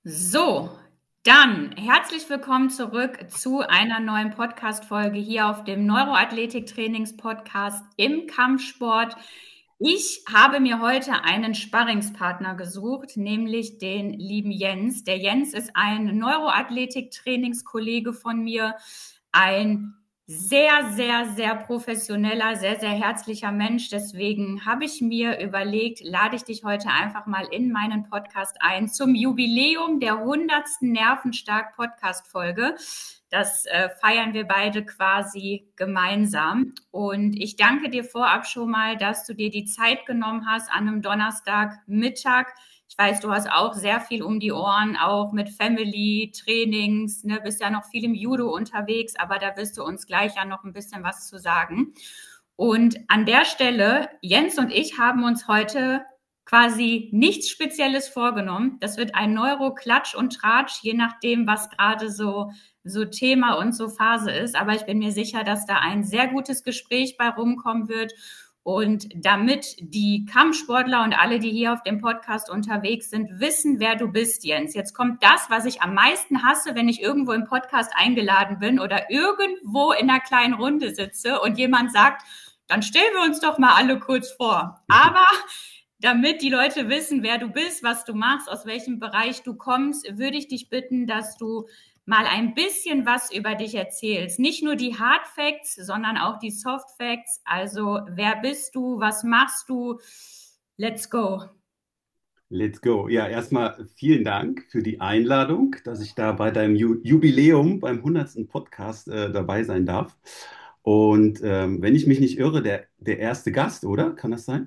So, dann herzlich willkommen zurück zu einer neuen Podcast-Folge hier auf dem Neuroathletik-Trainings-Podcast im Kampfsport. Ich habe mir heute einen Sparringspartner gesucht, nämlich den lieben Jens. Der Jens ist ein Neuroathletik-Trainingskollege von mir, ein sehr, sehr, sehr professioneller, sehr, sehr herzlicher Mensch. Deswegen habe ich mir überlegt, lade ich dich heute einfach mal in meinen Podcast ein zum Jubiläum der 100. Nervenstark Podcast-Folge. Das feiern wir beide quasi gemeinsam. Und ich danke dir vorab schon mal, dass du dir die Zeit genommen hast an einem Donnerstagmittag. Ich weiß, du hast auch sehr viel um die Ohren, auch mit Family, Trainings, ne, bist ja noch viel im Judo unterwegs, aber da wirst du uns gleich ja noch ein bisschen was zu sagen. Und an der Stelle, Jens und ich haben uns heute quasi nichts Spezielles vorgenommen. Das wird ein Neuro-Klatsch und Tratsch, je nachdem, was gerade so Thema und so Phase ist. Aber ich bin mir sicher, dass da ein sehr gutes Gespräch bei rumkommen wird. Und damit die Kampfsportler und alle, die hier auf dem Podcast unterwegs sind, wissen, wer du bist, Jens. Jetzt kommt das, was ich am meisten hasse, wenn ich irgendwo im Podcast eingeladen bin oder irgendwo in einer kleinen Runde sitze und jemand sagt, dann stellen wir uns doch mal alle kurz vor. Aber damit die Leute wissen, wer du bist, was du machst, aus welchem Bereich du kommst, würde ich dich bitten, dass du mal ein bisschen was über dich erzählst. Nicht nur die Hard Facts, sondern auch die Soft Facts. Also, wer bist du? Was machst du? Let's go. Let's go. Ja, erstmal vielen Dank für die Einladung, dass ich da bei deinem Jubiläum beim 100. Podcast dabei sein darf. Und wenn ich mich nicht irre, der erste Gast, oder? Kann das sein?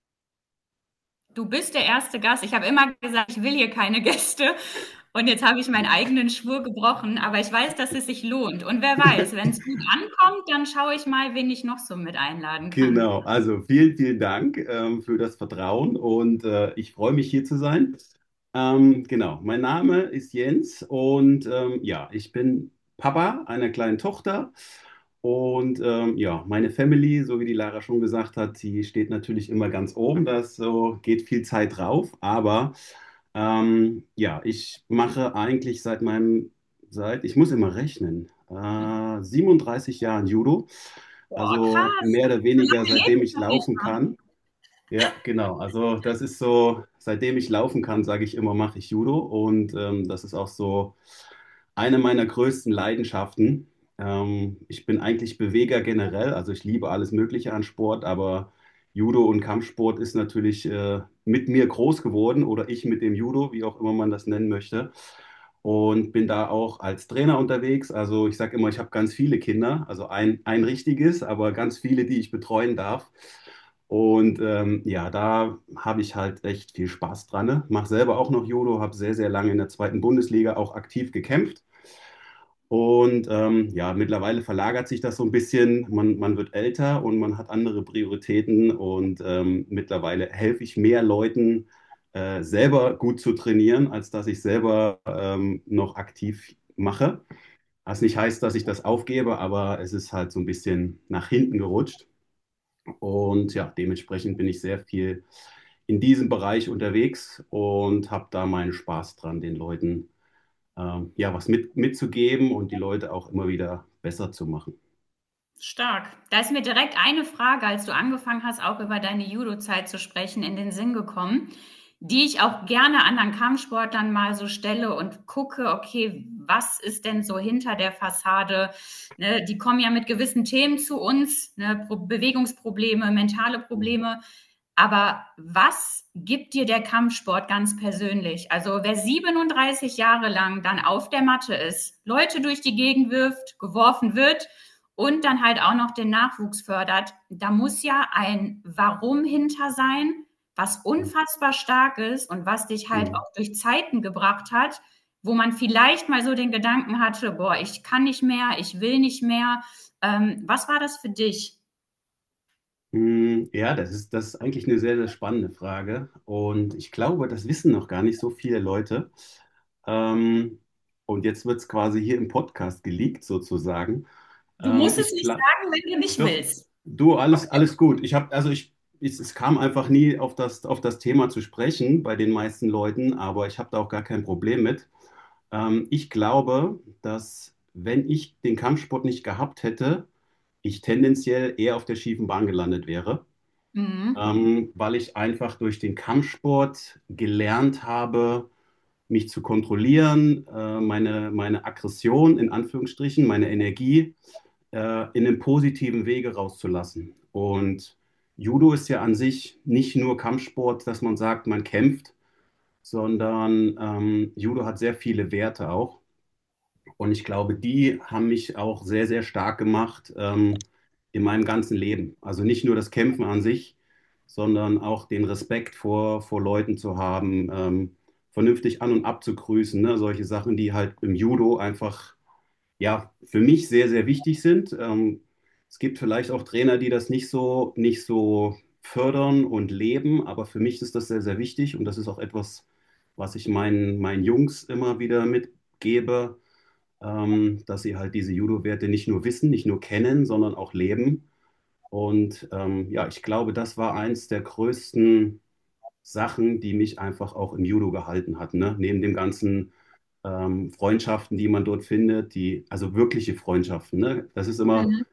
Du bist der erste Gast. Ich habe immer gesagt, ich will hier keine Gäste. Und jetzt habe ich meinen eigenen Schwur gebrochen. Aber ich weiß, dass es sich lohnt. Und wer weiß, wenn es gut ankommt, dann schaue ich mal, wen ich noch so mit einladen kann. Genau, also vielen, vielen Dank für das Vertrauen und ich freue mich hier zu sein. Genau, mein Name ist Jens und ja, ich bin Papa einer kleinen Tochter und ja, meine Family, so wie die Lara schon gesagt hat, die steht natürlich immer ganz oben, das so geht viel Zeit drauf, aber ja, ich mache eigentlich ich muss immer rechnen, 37 Jahren Judo. Boah, Also krass. mehr oder So weniger, lange lebe seitdem ich ich noch nicht laufen mal. kann. Ja, genau. Also das ist so, seitdem ich laufen kann, sage ich immer, mache ich Judo. Und das ist auch so eine meiner größten Leidenschaften. Ich bin eigentlich Beweger generell, also ich liebe alles Mögliche an Sport, aber Judo und Kampfsport ist natürlich mit mir groß geworden oder ich mit dem Judo, wie auch immer man das nennen möchte. Und bin da auch als Trainer unterwegs. Also ich sage immer, ich habe ganz viele Kinder, also ein richtiges, aber ganz viele, die ich betreuen darf. Und ja, da habe ich halt echt viel Spaß dran. Ne? Mache selber auch noch Judo, habe sehr, sehr lange in der zweiten Bundesliga auch aktiv gekämpft. Und ja, mittlerweile verlagert sich das so ein bisschen. Man wird älter und man hat andere Prioritäten. Und mittlerweile helfe ich mehr Leuten, selber gut zu trainieren, als dass ich selber noch aktiv mache. Was nicht heißt, dass ich das aufgebe, aber es ist halt so ein bisschen nach hinten gerutscht. Und ja, dementsprechend bin ich sehr viel in diesem Bereich unterwegs und habe da meinen Spaß dran, den Leuten ja, was mitzugeben und die Leute auch immer wieder besser zu machen. Stark. Da ist mir direkt eine Frage, als du angefangen hast, auch über deine Judo-Zeit zu sprechen, in den Sinn gekommen, die ich auch gerne anderen Kampfsportlern mal so stelle und gucke, okay, was ist denn so hinter der Fassade? Ne, die kommen ja mit gewissen Themen zu uns, ne, Bewegungsprobleme, mentale Probleme. Aber was gibt dir der Kampfsport ganz persönlich? Also wer 37 Jahre lang dann auf der Matte ist, Leute durch die Gegend wirft, geworfen wird, und dann halt auch noch den Nachwuchs fördert, da muss ja ein Warum hinter sein, was unfassbar stark ist und was dich halt Mhm. auch durch Zeiten gebracht hat, wo man vielleicht mal so den Gedanken hatte, boah, ich kann nicht mehr, ich will nicht mehr. Was war das für dich? Ja, das ist eigentlich eine sehr, sehr spannende Frage. Und ich glaube, das wissen noch gar nicht so viele Leute. Ähm, und jetzt wird es quasi hier im Podcast geleakt, sozusagen. Du musst es Ich nicht glaube, sagen, wenn du nicht doch, willst. du, alles gut. Ich habe, also es kam einfach nie auf das Thema zu sprechen bei den meisten Leuten, aber ich habe da auch gar kein Problem mit. Ich glaube, dass wenn ich den Kampfsport nicht gehabt hätte, ich tendenziell eher auf der schiefen Bahn gelandet wäre, Mhm. weil ich einfach durch den Kampfsport gelernt habe, mich zu kontrollieren, meine Aggression in Anführungsstrichen, meine Energie in einem positiven Wege rauszulassen. Und Judo ist ja an sich nicht nur Kampfsport, dass man sagt, man kämpft, sondern Judo hat sehr viele Werte auch. Und ich glaube, die haben mich auch sehr, sehr stark gemacht in meinem ganzen Leben. Also nicht nur das Kämpfen an sich, sondern auch den Respekt vor Leuten zu haben, vernünftig an und ab zu grüßen, ne? Solche Sachen, die halt im Judo einfach ja, für mich sehr, sehr wichtig sind. Es gibt vielleicht auch Trainer, die das nicht so fördern und leben, aber für mich ist das sehr, sehr wichtig und das ist auch etwas, was ich meinen Jungs immer wieder mitgebe, dass sie halt diese Judo-Werte nicht nur wissen, nicht nur kennen, sondern auch leben. Und ja, ich glaube, das war eins der größten Sachen, die mich einfach auch im Judo gehalten hat, ne? Neben dem ganzen Freundschaften, die man dort findet, also wirkliche Freundschaften. Ne? Das ist immer, Mhm.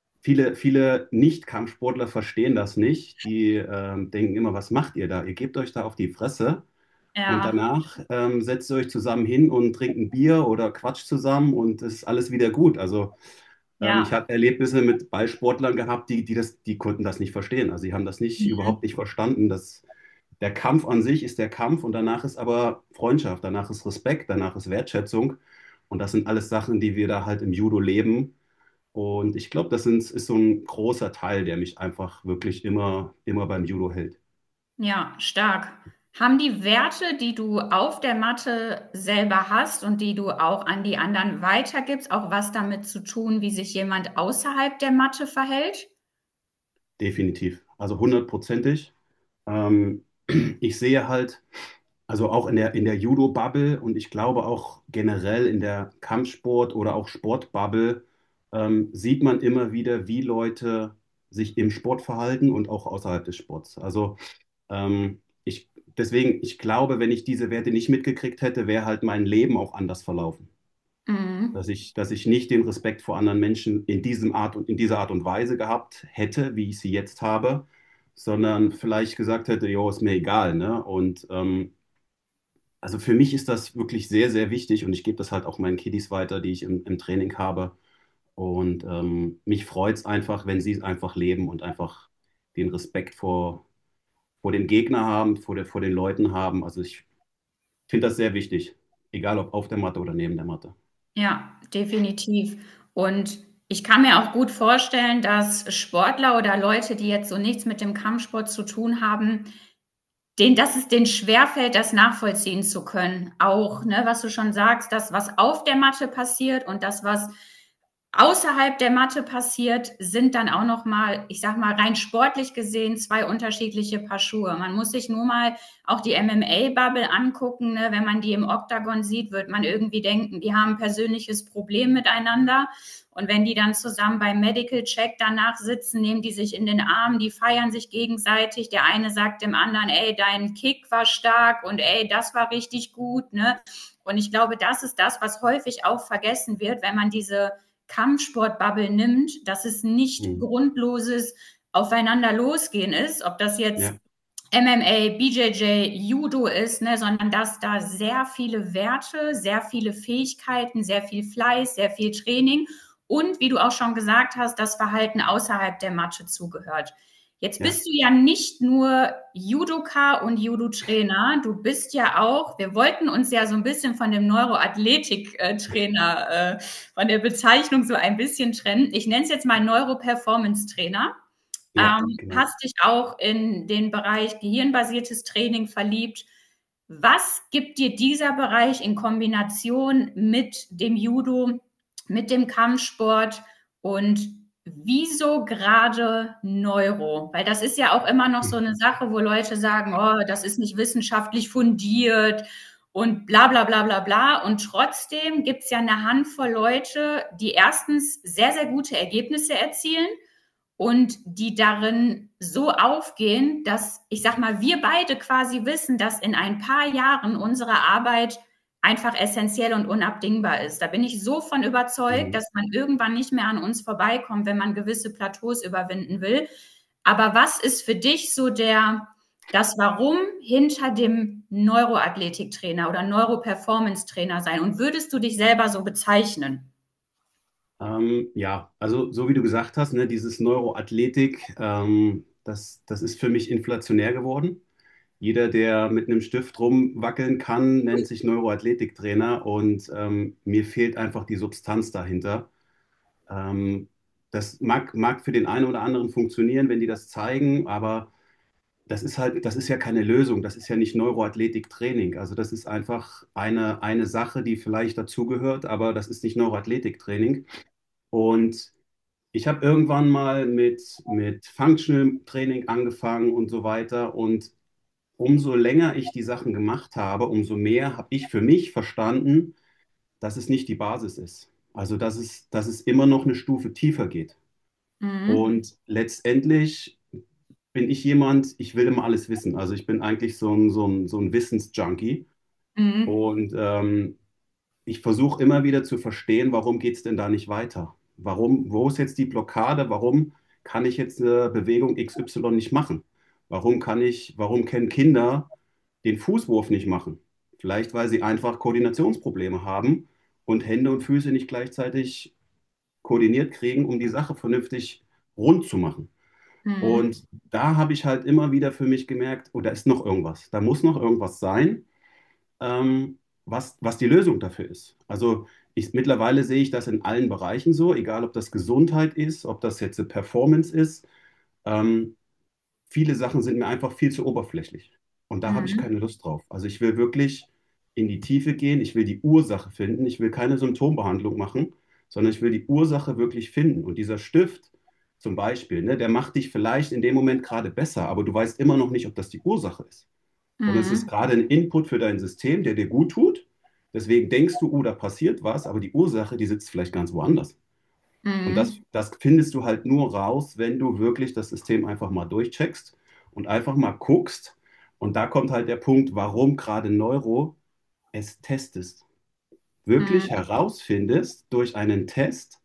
viele Nicht-Kampfsportler verstehen das nicht. Die denken immer, was macht ihr da? Ihr gebt euch da auf die Fresse und Ja, danach setzt ihr euch zusammen hin und trinkt ein Bier oder quatscht zusammen und es ist alles wieder gut. Also ich ja. habe Erlebnisse mit Ballsportlern gehabt, die konnten das nicht verstehen. Also die haben das nicht, Mhm. überhaupt nicht verstanden, dass der Kampf an sich ist der Kampf und danach ist aber Freundschaft, danach ist Respekt, danach ist Wertschätzung. Und das sind alles Sachen, die wir da halt im Judo leben. Und ich glaube, ist so ein großer Teil, der mich einfach wirklich immer beim Judo hält. Ja, stark. Haben die Werte, die du auf der Matte selber hast und die du auch an die anderen weitergibst, auch was damit zu tun, wie sich jemand außerhalb der Matte verhält? Definitiv. Also hundertprozentig. Ähm, ich sehe halt, also auch in der Judo-Bubble und ich glaube auch generell in der Kampfsport- oder auch Sport-Bubble sieht man immer wieder, wie Leute sich im Sport verhalten und auch außerhalb des Sports. Also deswegen, ich glaube, wenn ich diese Werte nicht mitgekriegt hätte, wäre halt mein Leben auch anders verlaufen. Mhm. Dass ich nicht den Respekt vor anderen Menschen in dieser Art und Weise gehabt hätte, wie ich sie jetzt habe, sondern vielleicht gesagt hätte, jo, ist mir egal, ne? Und also für mich ist das wirklich sehr, sehr wichtig und ich gebe das halt auch meinen Kiddies weiter, die ich im Training habe. Und mich freut es einfach, wenn sie es einfach leben und einfach den Respekt vor dem Gegner haben, vor den Leuten haben. Also ich finde das sehr wichtig, egal ob auf der Matte oder neben der Matte. Ja, definitiv. Und ich kann mir auch gut vorstellen, dass Sportler oder Leute, die jetzt so nichts mit dem Kampfsport zu tun haben, dass es denen schwerfällt, das nachvollziehen zu können. Auch, ne, was du schon sagst, das, was auf der Matte passiert und das, was außerhalb der Matte passiert, sind dann auch noch mal, ich sag mal, rein sportlich gesehen zwei unterschiedliche Paar Schuhe. Man muss sich nur mal auch die MMA-Bubble angucken. Ne? Wenn man die im Oktagon sieht, wird man irgendwie denken, die haben ein persönliches Problem miteinander. Und wenn die dann zusammen beim Medical Check danach sitzen, nehmen die sich in den Arm, die feiern sich gegenseitig. Der eine sagt dem anderen, ey, dein Kick war stark und ey, das war richtig gut. Ne? Und ich glaube, das ist das, was häufig auch vergessen wird, wenn man diese Kampfsportbubble nimmt, dass es nicht Mhm. grundloses Aufeinander losgehen ist, ob das jetzt Ja, MMA, BJJ, Judo ist, ne, sondern dass da sehr viele Werte, sehr viele Fähigkeiten, sehr viel Fleiß, sehr viel Training und, wie du auch schon gesagt hast, das Verhalten außerhalb der Matte zugehört. Jetzt ja, bist du ja nicht nur Judoka und Judo-Trainer, du bist ja auch, wir wollten uns ja so ein bisschen von dem Neuroathletik-Trainer, von der Bezeichnung so ein bisschen trennen. Ich nenne es jetzt mal Neuro-Performance-Trainer. ja, genau. Hast dich auch in den Bereich gehirnbasiertes Training verliebt. Was gibt dir dieser Bereich in Kombination mit dem Judo, mit dem Kampfsport und wieso gerade Neuro? Weil das ist ja auch immer noch so eine Sache, wo Leute sagen, oh, das ist nicht wissenschaftlich fundiert und bla bla bla bla bla. Und trotzdem gibt es ja eine Handvoll Leute, die erstens sehr, sehr gute Ergebnisse erzielen und die darin so aufgehen, dass, ich sag mal, wir beide quasi wissen, dass in ein paar Jahren unsere Arbeit einfach essentiell und unabdingbar ist. Da bin ich so von überzeugt, Mhm. dass man irgendwann nicht mehr an uns vorbeikommt, wenn man gewisse Plateaus überwinden will. Aber was ist für dich so das Warum hinter dem Neuroathletiktrainer oder Neuroperformance-Trainer sein? Und würdest du dich selber so bezeichnen? Ja, also so wie du gesagt hast, ne, dieses Neuroathletik, das ist für mich inflationär geworden. Jeder, der mit einem Stift rumwackeln kann, nennt sich Neuroathletiktrainer und mir fehlt einfach die Substanz dahinter. Ähm, Das mag für den einen oder anderen funktionieren, wenn die das zeigen, aber das ist ja keine Lösung. Das ist ja nicht Neuroathletiktraining. Also das ist einfach eine Sache, die vielleicht dazugehört, aber das ist nicht Neuroathletiktraining. Und ich habe irgendwann mal mit Functional Training angefangen und so weiter. Und umso länger ich die Sachen gemacht habe, umso mehr habe ich für mich verstanden, dass es nicht die Basis ist. Also dass es immer noch eine Stufe tiefer geht. Mhm. Und letztendlich bin ich jemand, ich will immer alles wissen. Also ich bin eigentlich so ein Wissensjunkie. Mhm. Und ich versuche immer wieder zu verstehen, warum geht es denn da nicht weiter? Wo ist jetzt die Blockade? Warum kann ich jetzt eine Bewegung XY nicht machen? Warum können Kinder den Fußwurf nicht machen? Vielleicht, weil sie einfach Koordinationsprobleme haben und Hände und Füße nicht gleichzeitig koordiniert kriegen, um die Sache vernünftig rund zu machen. Mhm. Und da habe ich halt immer wieder für mich gemerkt, oh, da ist noch irgendwas. Da muss noch irgendwas sein, was die Lösung dafür ist. Also mittlerweile sehe ich das in allen Bereichen so, egal ob das Gesundheit ist, ob das jetzt eine Performance ist. Ähm, Viele Sachen sind mir einfach viel zu oberflächlich. Und da habe ich Mhm. keine Lust drauf. Also ich will wirklich in die Tiefe gehen, ich will die Ursache finden, ich will keine Symptombehandlung machen, sondern ich will die Ursache wirklich finden. Und dieser Stift zum Beispiel, ne, der macht dich vielleicht in dem Moment gerade besser, aber du weißt immer noch nicht, ob das die Ursache ist. Und es ist Mhm. gerade ein Input für dein System, der dir gut tut. Deswegen denkst du, da passiert was, aber die Ursache, die sitzt vielleicht ganz woanders. Und Mhm. das findest du halt nur raus, wenn du wirklich das System einfach mal durchcheckst und einfach mal guckst. Und da kommt halt der Punkt, warum gerade Neuro es testest. Wirklich Mhm. herausfindest durch einen Test,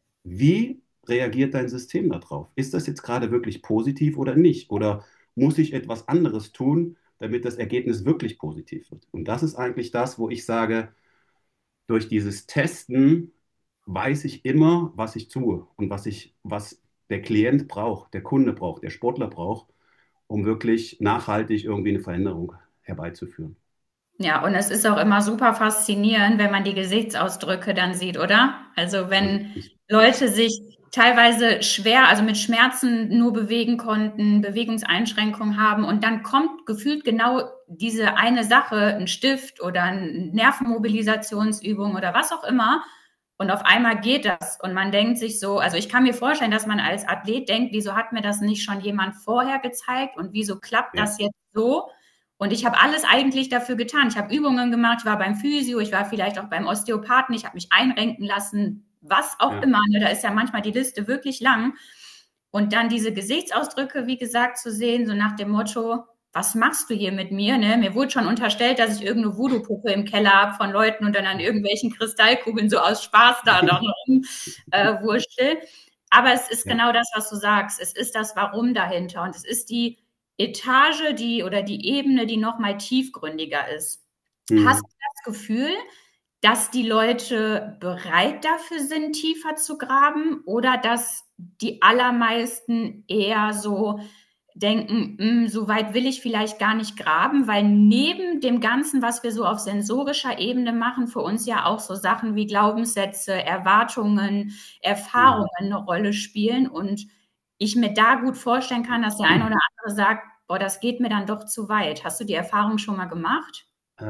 wie reagiert dein System darauf? Ist das jetzt gerade wirklich positiv oder nicht? Oder muss ich etwas anderes tun, damit das Ergebnis wirklich positiv wird? Und das ist eigentlich das, wo ich sage, durch dieses Testen weiß ich immer, was ich tue und was der Klient braucht, der Kunde braucht, der Sportler braucht, um wirklich nachhaltig irgendwie eine Veränderung herbeizuführen. Ja, und es ist auch immer super faszinierend, wenn man die Gesichtsausdrücke dann sieht, oder? Also Also wenn Leute sich teilweise schwer, also mit Schmerzen nur bewegen konnten, Bewegungseinschränkungen haben und dann kommt gefühlt genau diese eine Sache, ein Stift oder eine Nervenmobilisationsübung oder was auch immer. Und auf einmal geht das und man denkt sich so, also ich kann mir vorstellen, dass man als Athlet denkt, wieso hat mir das nicht schon jemand vorher gezeigt und wieso klappt ja, das jetzt so? Und ich habe alles eigentlich dafür getan. Ich habe Übungen gemacht, ich war beim Physio, ich war vielleicht auch beim Osteopathen, ich habe mich einrenken lassen, was auch ja, immer. Ne? Da ist ja manchmal die Liste wirklich lang. Und dann diese Gesichtsausdrücke, wie gesagt, zu sehen, so nach dem Motto, was machst du hier mit mir? Ne? Mir wurde schon unterstellt, dass ich irgendeine Voodoo-Puppe im Keller habe von Leuten und dann an irgendwelchen Kristallkugeln so aus Spaß da noch wurschtel. Aber es ist ja, genau das, was du sagst. Es ist das Warum dahinter. Und es ist die Etage, die oder die Ebene, die noch mal tiefgründiger ist. Hast hm, du das Gefühl, dass die Leute bereit dafür sind, tiefer zu graben oder dass die allermeisten eher so denken, so weit will ich vielleicht gar nicht graben, weil neben dem Ganzen, was wir so auf sensorischer Ebene machen, für uns ja auch so Sachen wie Glaubenssätze, Erwartungen, hm. Erfahrungen eine Rolle spielen und ich mir da gut vorstellen kann, dass der eine oder andere sagt, boah, das geht mir dann doch zu weit. Hast du die Erfahrung schon mal gemacht?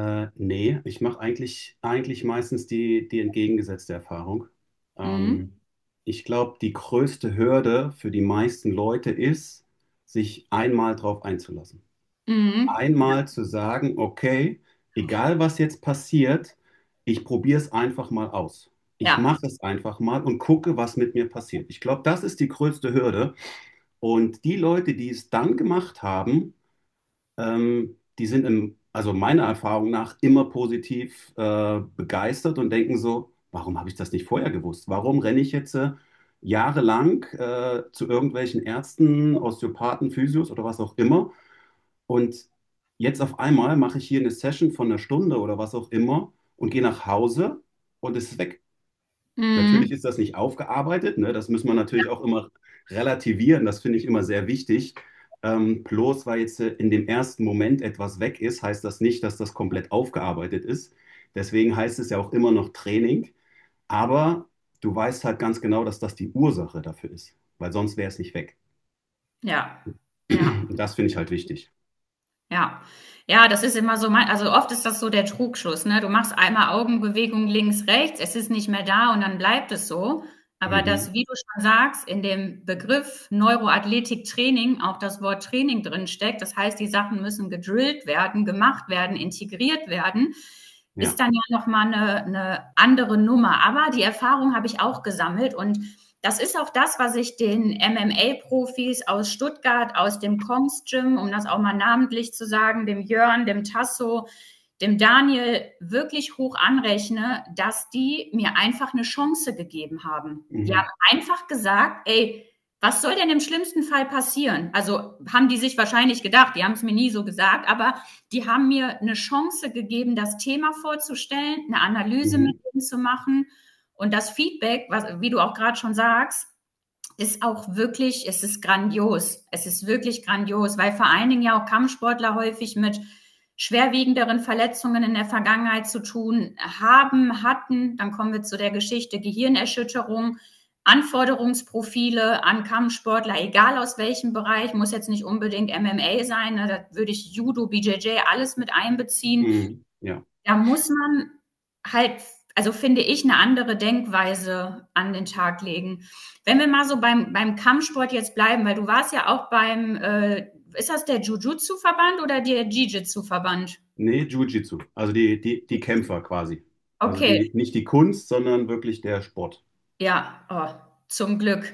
Nee, ich mache eigentlich meistens die entgegengesetzte Erfahrung. Mhm. Ich glaube, die größte Hürde für die meisten Leute ist, sich einmal drauf einzulassen. Mhm. Einmal zu sagen, okay, egal was jetzt passiert, ich probiere es einfach mal aus. Ich Ja. mache es einfach mal und gucke, was mit mir passiert. Ich glaube, das ist die größte Hürde. Und die Leute, die es dann gemacht haben, die sind also meiner Erfahrung nach immer positiv begeistert und denken so, warum habe ich das nicht vorher gewusst? Warum renne ich jetzt jahrelang zu irgendwelchen Ärzten, Osteopathen, Physios oder was auch immer und jetzt auf einmal mache ich hier eine Session von einer Stunde oder was auch immer und gehe nach Hause und es ist weg. Natürlich Mhm. ist das nicht aufgearbeitet, ne? Das müssen wir natürlich auch immer relativieren. Das finde ich immer sehr wichtig. Bloß weil jetzt in dem ersten Moment etwas weg ist, heißt das nicht, dass das komplett aufgearbeitet ist. Deswegen heißt es ja auch immer noch Training. Aber du weißt halt ganz genau, dass das die Ursache dafür ist, weil sonst wäre es nicht weg. Ja. Ja. Und das finde ich halt wichtig. Ja. Ja, das ist immer so also oft ist das so der Trugschluss, ne? Du machst einmal Augenbewegung links, rechts, es ist nicht mehr da und dann bleibt es so. Aber Mhm. das, wie du schon sagst, in dem Begriff Neuroathletik-Training auch das Wort Training drin steckt. Das heißt, die Sachen müssen gedrillt werden, gemacht werden, integriert werden, Ja. ist dann ja noch mal eine andere Nummer. Aber die Erfahrung habe ich auch gesammelt und das ist auch das, was ich den MMA-Profis aus Stuttgart, aus dem Kongs Gym, um das auch mal namentlich zu sagen, dem Jörn, dem Tasso, dem Daniel wirklich hoch anrechne, dass die mir einfach eine Chance gegeben haben. Die Mhm. haben einfach gesagt, ey, was soll denn im schlimmsten Fall passieren? Also haben die sich wahrscheinlich gedacht, die haben es mir nie so gesagt, aber die haben mir eine Chance gegeben, das Thema vorzustellen, eine Analyse mit Mhm. denen zu machen und das Feedback, was, wie du auch gerade schon sagst, ist auch wirklich, es ist grandios. Es ist wirklich grandios, weil vor allen Dingen ja auch Kampfsportler häufig mit schwerwiegenderen Verletzungen in der Vergangenheit zu tun haben, hatten. Dann kommen wir zu der Geschichte Gehirnerschütterung, Anforderungsprofile an Kampfsportler, egal aus welchem Bereich, muss jetzt nicht unbedingt MMA sein, ne, da würde ich Judo, BJJ, alles mit einbeziehen. Mhm. Ja. Da muss man halt, also finde ich, eine andere Denkweise an den Tag legen. Wenn wir mal so beim Kampfsport jetzt bleiben, weil du warst ja auch ist das der Jiu-Jitsu-Verband oder der Jiu-Jitsu-Verband? Nee, Jiu-Jitsu. Also die Kämpfer quasi. Also Okay, die, nicht die Kunst, sondern wirklich der Sport. ja, oh, zum Glück.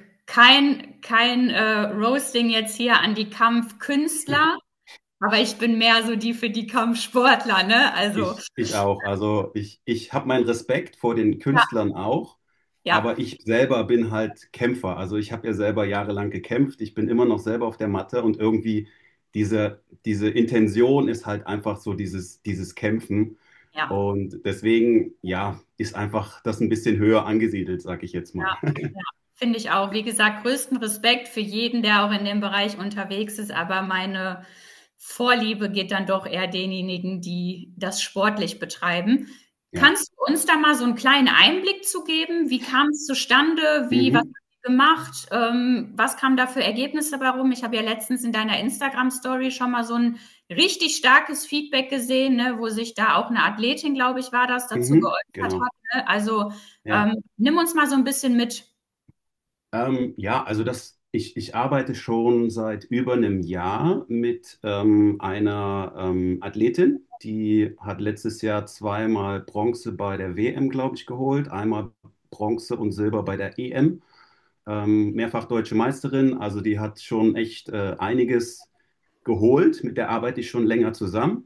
Kein Roasting jetzt hier an die Kampfkünstler, aber ich bin mehr so die für die Kampfsportler, ne? Also, Ich auch. Also ich habe meinen Respekt vor den ja, Künstlern auch, ja, aber ich selber bin halt Kämpfer. Also ich habe ja selber jahrelang gekämpft. Ich bin immer noch selber auf der Matte und irgendwie diese Intention ist halt einfach so dieses Kämpfen. ja. Und deswegen, ja, ist einfach das ein bisschen höher angesiedelt, sag ich jetzt mal. Ja, ja, finde ich auch. Wie gesagt, größten Respekt für jeden, der auch in dem Bereich unterwegs ist, aber meine Vorliebe geht dann doch eher denjenigen, die das sportlich betreiben. Ja. Kannst du uns da mal so einen kleinen Einblick zu geben? Wie kam es zustande? Was habt Mhm. ihr gemacht? Was kam da für Ergebnisse dabei rum? Ich habe ja letztens in deiner Instagram-Story schon mal so ein richtig starkes Feedback gesehen, ne, wo sich da auch eine Athletin, glaube ich, war das, dazu Mhm. geäußert Genau. hat. Ne? Also Ja. nimm uns mal so ein bisschen mit. Ja, also ich arbeite schon seit über einem Jahr mit einer Athletin, die hat letztes Jahr zweimal Bronze bei der WM, glaube ich, geholt, einmal Bronze und Silber bei der EM, mehrfach deutsche Meisterin, also die hat schon echt einiges geholt, mit der arbeite ich schon länger zusammen.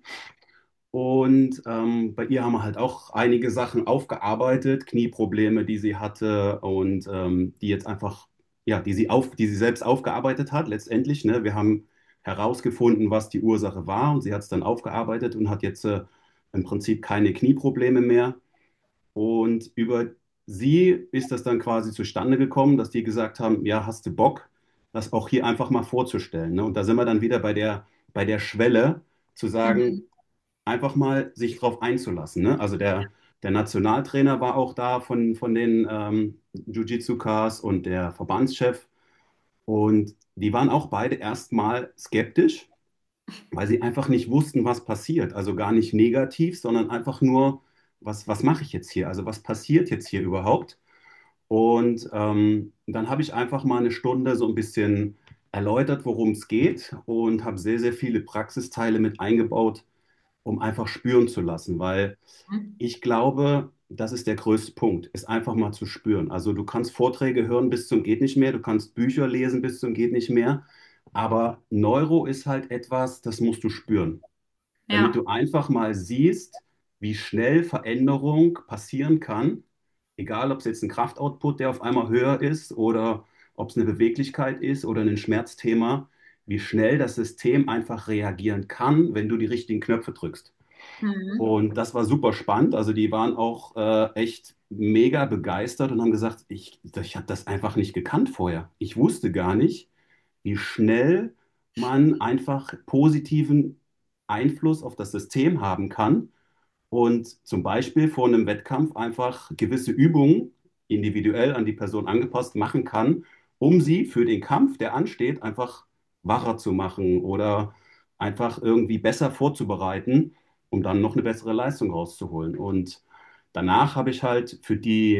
Und bei ihr haben wir halt auch einige Sachen aufgearbeitet, Knieprobleme, die sie hatte und die jetzt einfach, ja, die sie selbst aufgearbeitet hat letztendlich. Ne? Wir haben herausgefunden, was die Ursache war und sie hat es dann aufgearbeitet und hat jetzt im Prinzip keine Knieprobleme mehr. Und über sie ist das dann quasi zustande gekommen, dass die gesagt haben, ja, hast du Bock, das auch hier einfach mal vorzustellen. Ne? Und da sind wir dann wieder bei der Schwelle zu sagen, Mhm. einfach mal sich drauf einzulassen. Ne? Also der Nationaltrainer war auch da von den Jiu-Jitsu-Cars und der Verbandschef. Und die waren auch beide erstmal skeptisch, weil sie einfach nicht wussten, was passiert. Also gar nicht negativ, sondern einfach nur, was mache ich jetzt hier? Also was passiert jetzt hier überhaupt? Und dann habe ich einfach mal eine Stunde so ein bisschen erläutert, worum es geht und habe sehr, sehr viele Praxisteile mit eingebaut, um einfach spüren zu lassen, weil ich glaube, das ist der größte Punkt, ist einfach mal zu spüren. Also du kannst Vorträge hören bis zum geht nicht mehr, du kannst Bücher lesen bis zum geht nicht mehr, aber Neuro ist halt etwas, das musst du spüren, damit Ja. du einfach mal siehst, wie schnell Veränderung passieren kann, egal ob es jetzt ein Kraftoutput, der auf einmal höher ist oder ob es eine Beweglichkeit ist oder ein Schmerzthema, wie schnell das System einfach reagieren kann, wenn du die richtigen Knöpfe drückst. Mhm. Und das war super spannend. Also die waren auch echt mega begeistert und haben gesagt, ich habe das einfach nicht gekannt vorher. Ich wusste gar nicht, wie schnell man einfach positiven Einfluss auf das System haben kann und zum Beispiel vor einem Wettkampf einfach gewisse Übungen individuell an die Person angepasst machen kann, um sie für den Kampf, der ansteht, einfach wacher zu machen oder einfach irgendwie besser vorzubereiten, um dann noch eine bessere Leistung rauszuholen. Und danach habe ich halt für die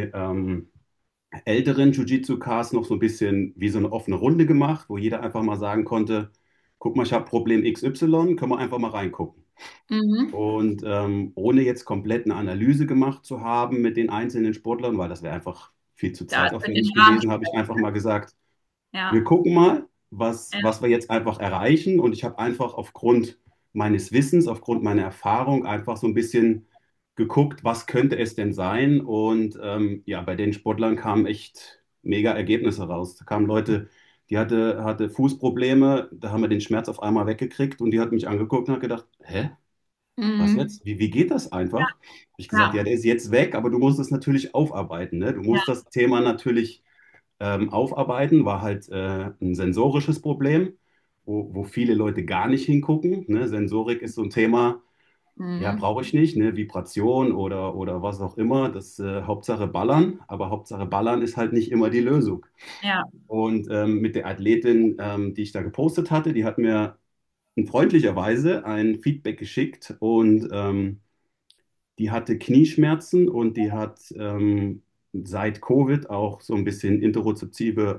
älteren Jiu-Jitsu-Cars noch so ein bisschen wie so eine offene Runde gemacht, wo jeder einfach mal sagen konnte, guck mal, ich habe Problem XY, können wir einfach mal reingucken. Mhm. Und ohne jetzt komplett eine Analyse gemacht zu haben mit den einzelnen Sportlern, weil das wäre einfach viel zu Da für den zeitaufwendig Rahmen. gewesen, habe ich einfach mal gesagt, wir Ja. gucken mal, was, Ja. was wir jetzt einfach erreichen. Und ich habe einfach aufgrund meines Wissens, aufgrund meiner Erfahrung einfach so ein bisschen geguckt, was könnte es denn sein. Und ja, bei den Sportlern kamen echt mega Ergebnisse raus. Da kamen Leute, die hatte Fußprobleme, da haben wir den Schmerz auf einmal weggekriegt und die hat mich angeguckt und hat gedacht, hä? Was Mhm. jetzt? Wie geht das einfach? Hab ich gesagt, ja, Ja. der ist jetzt weg, aber du musst es natürlich aufarbeiten. Ne? Du Ja. musst das Thema natürlich aufarbeiten, war halt ein sensorisches Problem, wo viele Leute gar nicht hingucken. Ne? Sensorik ist so ein Thema, ja, Mhm. brauche ich nicht, ne? Vibration oder was auch immer. Das Hauptsache ballern, aber Hauptsache ballern ist halt nicht immer die Lösung. Ja. Und mit der Athletin, die ich da gepostet hatte, die hat mir freundlicherweise ein Feedback geschickt und die hatte Knieschmerzen und die hat seit Covid auch so ein bisschen interozeptive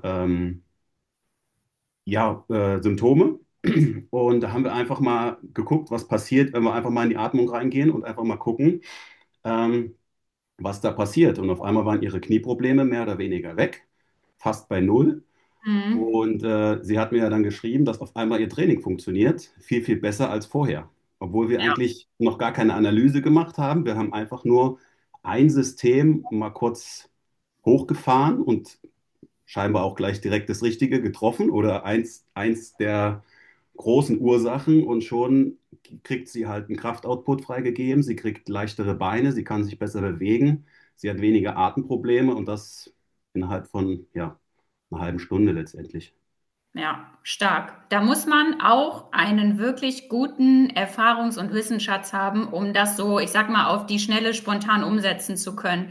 ja, Symptome. Und da haben wir einfach mal geguckt, was passiert, wenn wir einfach mal in die Atmung reingehen und einfach mal gucken, ähm, was da passiert. Und auf einmal waren ihre Knieprobleme mehr oder weniger weg, fast bei null. Mhm. Und sie hat mir ja dann geschrieben, dass auf einmal ihr Training funktioniert, viel, viel besser als vorher. Obwohl wir Ja. eigentlich noch gar keine Analyse gemacht haben. Wir haben einfach nur ein System mal kurz hochgefahren und scheinbar auch gleich direkt das Richtige getroffen oder eins der großen Ursachen und schon kriegt sie halt einen Kraftoutput freigegeben. Sie kriegt leichtere Beine, sie kann sich besser bewegen, sie hat weniger Atemprobleme und das innerhalb von ja, einer halben Stunde letztendlich. Ja, stark. Da muss man auch einen wirklich guten Erfahrungs- und Wissensschatz haben, um das so, ich sag mal, auf die Schnelle spontan umsetzen zu können.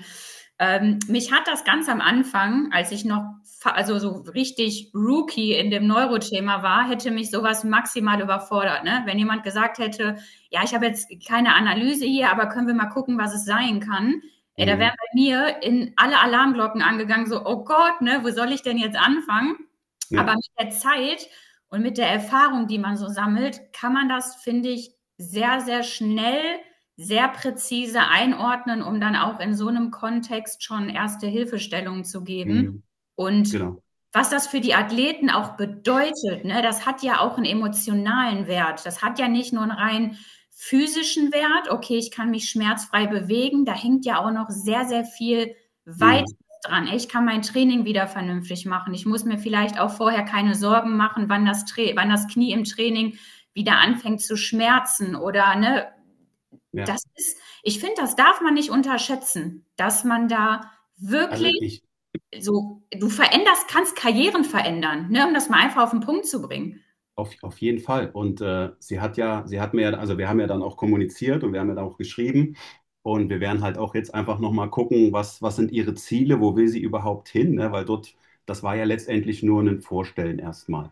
Mich hat das ganz am Anfang, als ich noch also so richtig Rookie in dem Neurothema war, hätte mich sowas maximal überfordert. Ne? Wenn jemand gesagt hätte, ja, ich habe jetzt keine Analyse hier, aber können wir mal gucken, was es sein kann. Da wären Mhm. bei mir in alle Alarmglocken angegangen, so, oh Gott, ne, wo soll ich denn jetzt anfangen? Aber Ja, mit der Zeit und mit der Erfahrung, die man so sammelt, kann man das, finde ich, sehr, sehr schnell, sehr präzise einordnen, um dann auch in so einem Kontext schon erste Hilfestellungen zu geben. mhm. Und Genau. was das für die Athleten auch bedeutet, ne, das hat ja auch einen emotionalen Wert. Das hat ja nicht nur einen rein physischen Wert, okay, ich kann mich schmerzfrei bewegen, da hängt ja auch noch sehr, sehr viel weiter Mhm. dran. Ich kann mein Training wieder vernünftig machen. Ich muss mir vielleicht auch vorher keine Sorgen machen, wann das Knie im Training wieder anfängt zu schmerzen oder ne, Ja, ich finde, das darf man nicht unterschätzen, dass man da also wirklich ich, so, kannst Karrieren verändern, ne, um das mal einfach auf den Punkt zu bringen. auf jeden Fall. Und sie hat mir ja, also wir haben ja dann auch kommuniziert und wir haben ja dann auch geschrieben. Und wir werden halt auch jetzt einfach nochmal gucken, was sind ihre Ziele, wo will sie überhaupt hin, ne? Weil dort, das war ja letztendlich nur ein Vorstellen erstmal.